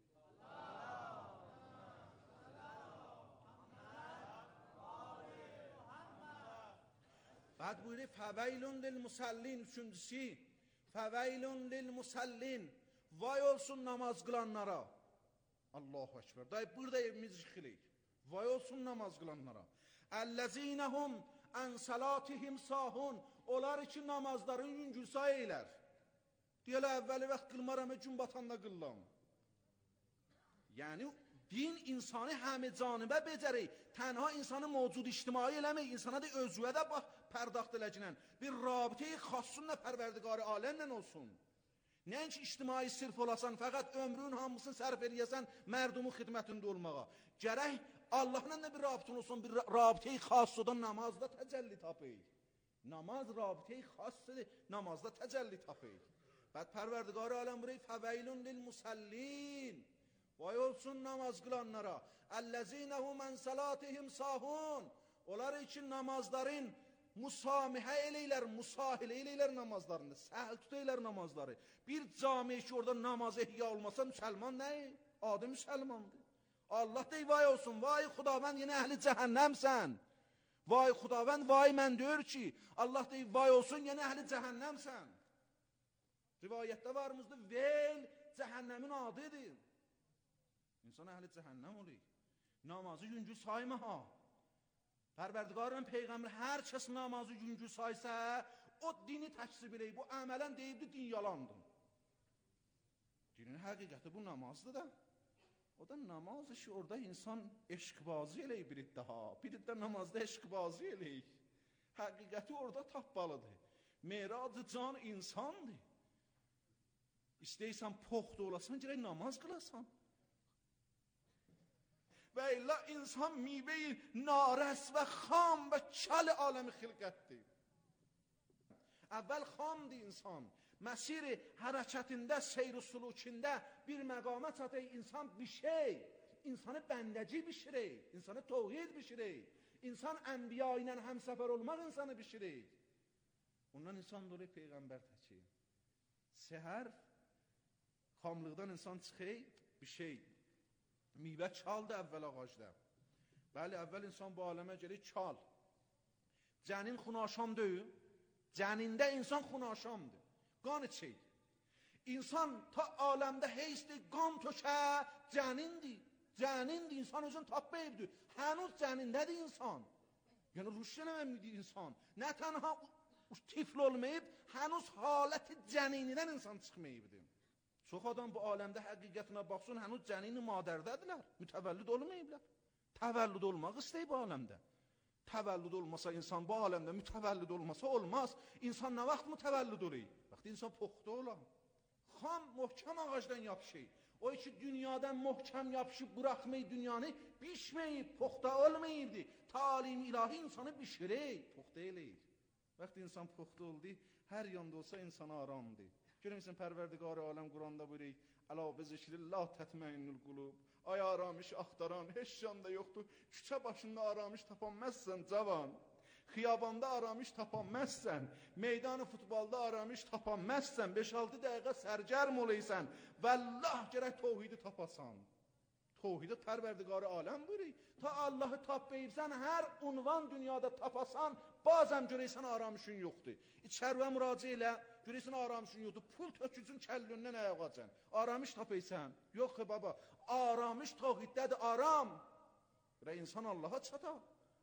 Bəd buyuruyor, fəveylun lil musallin, üçüncüsü, fəveylun lil musallin, vay olsun namaz qılanlara. Allahu Ekber. Dayı, burada evimiz yıxılıyıq. Vay olsun namaz qılanlara. Əlləzinəhum ən salatihim sahun, onlar için namazların yüngülsa eylər. Deyələ, əvvəli vaxt qılmaram, gün batanda qıllam. Yəni, din insanı həmi canibə becərik. Tənha insanı mövcud ictimai eləmək, insana da özüyə də pərdaxt eləcinən. Bir rabitəyi xassınla Pərverdigar aləmlə olsun. Nəinki ictimai sirf olasan, fəqət ömrün hamısını sərf eləyəsən mərdumun xidmətində olmağa. Gərək Allah'la da bir rabitən olsun, bir rabitəyi xas odan namazda təcəlli tapıyıq. Namaz rabitəyi xasdır, namazda təcəlli tapıyıq. Bəd Pərverdigar aləm burayı fəveylun lil musallin. Vay olsun namaz qılanlara. Əlləzinəhum ən salatihim sahun. Onlar için namazların musamihə eləylər, musahil eləylər namazlarında. Səhəl tutaylar namazları. Bir cami ki orada namaz ehya olmasa müsəlman nə? Adi müsəlmandır. Allah dey vay olsun, vay xudavənd yenə əhli cəhənnəmsən. Vay xudavənd, vay mən deyir ki, Allah dey vay olsun yenə əhli cəhənnəmsən. Rivayətdə varımızdır, veyl cəhənnəmin adıdır. İnsan əhli cəhənnəm olur. Namazı yüngül sayma ha. Pərverdigarın Peyğəmbər hər kəs namazı yüngül saysa, o dini təksib eləyib, bu əmələn deyibdir, din yalandır. Dinin həqiqəti bu namazdır da. O da namaz işi, orada insan eşqbazi eləyib bir iddia. Bir iddia namazda eşqbazi eləyib. Həqiqəti orada tapmalıdır. Merad can insandır. İstəyirsən poxda olasan, gerək namaz qılasan. Və illa insan meyveyi narəs və xam və kəl aləmi xilqətdir. Əvvəl xamdır insan. Məsiri hərəkətində, seyr-i sulukində bir məqama çatır, insan bir şey, insanı bəndəci bişirir, insanı tevhid bişirir, insan ənbiya ilə həmsəfər olmaq insanı bişirir. Ondan insan dolayı Peyğəmbər təkir. Səhər, xamlıqdan insan çıxır, bir şey, meyvə çaldı əvvəl ağacda. Bəli, əvvəl insan bu aləmə gəlir, çal. Cənin xunaşam deyil, cənində insan xunaşamdır. Qan içək. İnsan ta aləmdə heysdir, qan tökə, cənindir. Cənindir, insan özün tapmayıbdır. Hənuz cənindədir insan. Yəni, rüşdənəməmdir insan. Nə tənha tifl olmayıb, hənuz haləti cəninidən insan çıxmayıbdır. Çox adam bu aləmdə həqiqətinə baxsın, hənuz cənini madərdədirlər. Mütəvəllid olmayıblar. Təvəllüd olmaq istəyib bu aləmdə. Təvəllüd olmasa insan bu aləmdə mütəvəllid olmasa olmaz. İnsan nə vaxt mütəvəllid olur? Vaxt insan poxda olan. Xam, möhkəm ağacdan yapışır. O ki dünyadan möhkəm yapışıb bıraxmayı dünyanı bişməyib, poxda olmayıbdır. Talim ilahi insanı bişirir, poxda eləyir. Vaxt insan poxda oldu, hər yanda olsa insan aramdır. Görürsən Pərverdigar aləm Quranda buyuruyor, Əla bi zikrillah tətməinnül qulub. Ay aramış axtaran, heç yanda yoxdur. Küçə başında aramış tapanməzsən cavan. Xiyabanda aramış tapanməzsən. Meydanı futbolda aramış tapanməzsən. 5-6 dəqiqə sərgərm olaysan. Vəllah gərək tevhidi tapasan. Tevhidi Pərverdigar aləm buyuruyor. Ta Allahı tapmayıbsan, hər unvan dünyada tapasan, bazən görəysən aramışın yoxdur. İçərvə müraciə ilə, görəysən aramışın yoxdur. Pul tökücün kəllündən ayaqacan. Aramış tapaysan. Yox baba, aramış tevhiddədir, aram. Və insan Allaha çatar.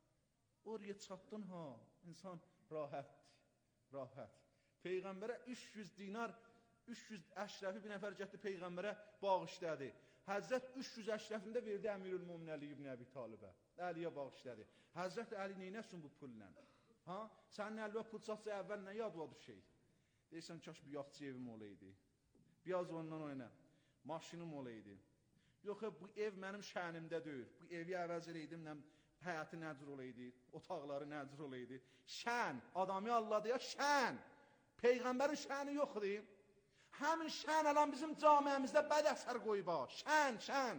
Oraya çatdın ha, insan rahətdir, rahət. Peyğəmbərə 300 dinar, 300 əşrəfi bir nəfər getdi Peyğəmbərə bağışladı. Həzrət 300 əşrəfində verdi Əmirül-Mömin Əli ibn Əbi Talibə. Əliyə bağışladı. Həzrət Əli neynəsin bu pulla? Ha? Sənin əlvə pul çatsa əvvəl nə yadva düşey? Deyirsən, kaş bir yaxçı evim olaydı. Biraz ondan oyna. Maşınım olaydı. Yox, bu ev mənim şənimdə deyil. Bu evi əvəz eləydim, həyatı nəcür olaydı, otaqları nəcür olaydı. Şən, adamı Allah'da ya şən. Peyğəmbərin şəni yoxdur. Həmin şən alan bizim camiəmizdə bəd əsər qoyub ha. Şən, şən.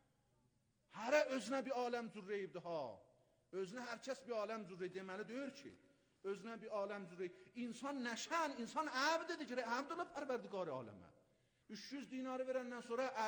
Hərə özünə bir aləm zürrəyibdir ha. Özünə hər kəs bir aləm zürrəy deməli deyir ki, özünə bir aləm zürrəy. İnsan nə şən, insan əbdidir ki, əbd ola Pərverdigar aləmə. 300 dinarı verəndən sonra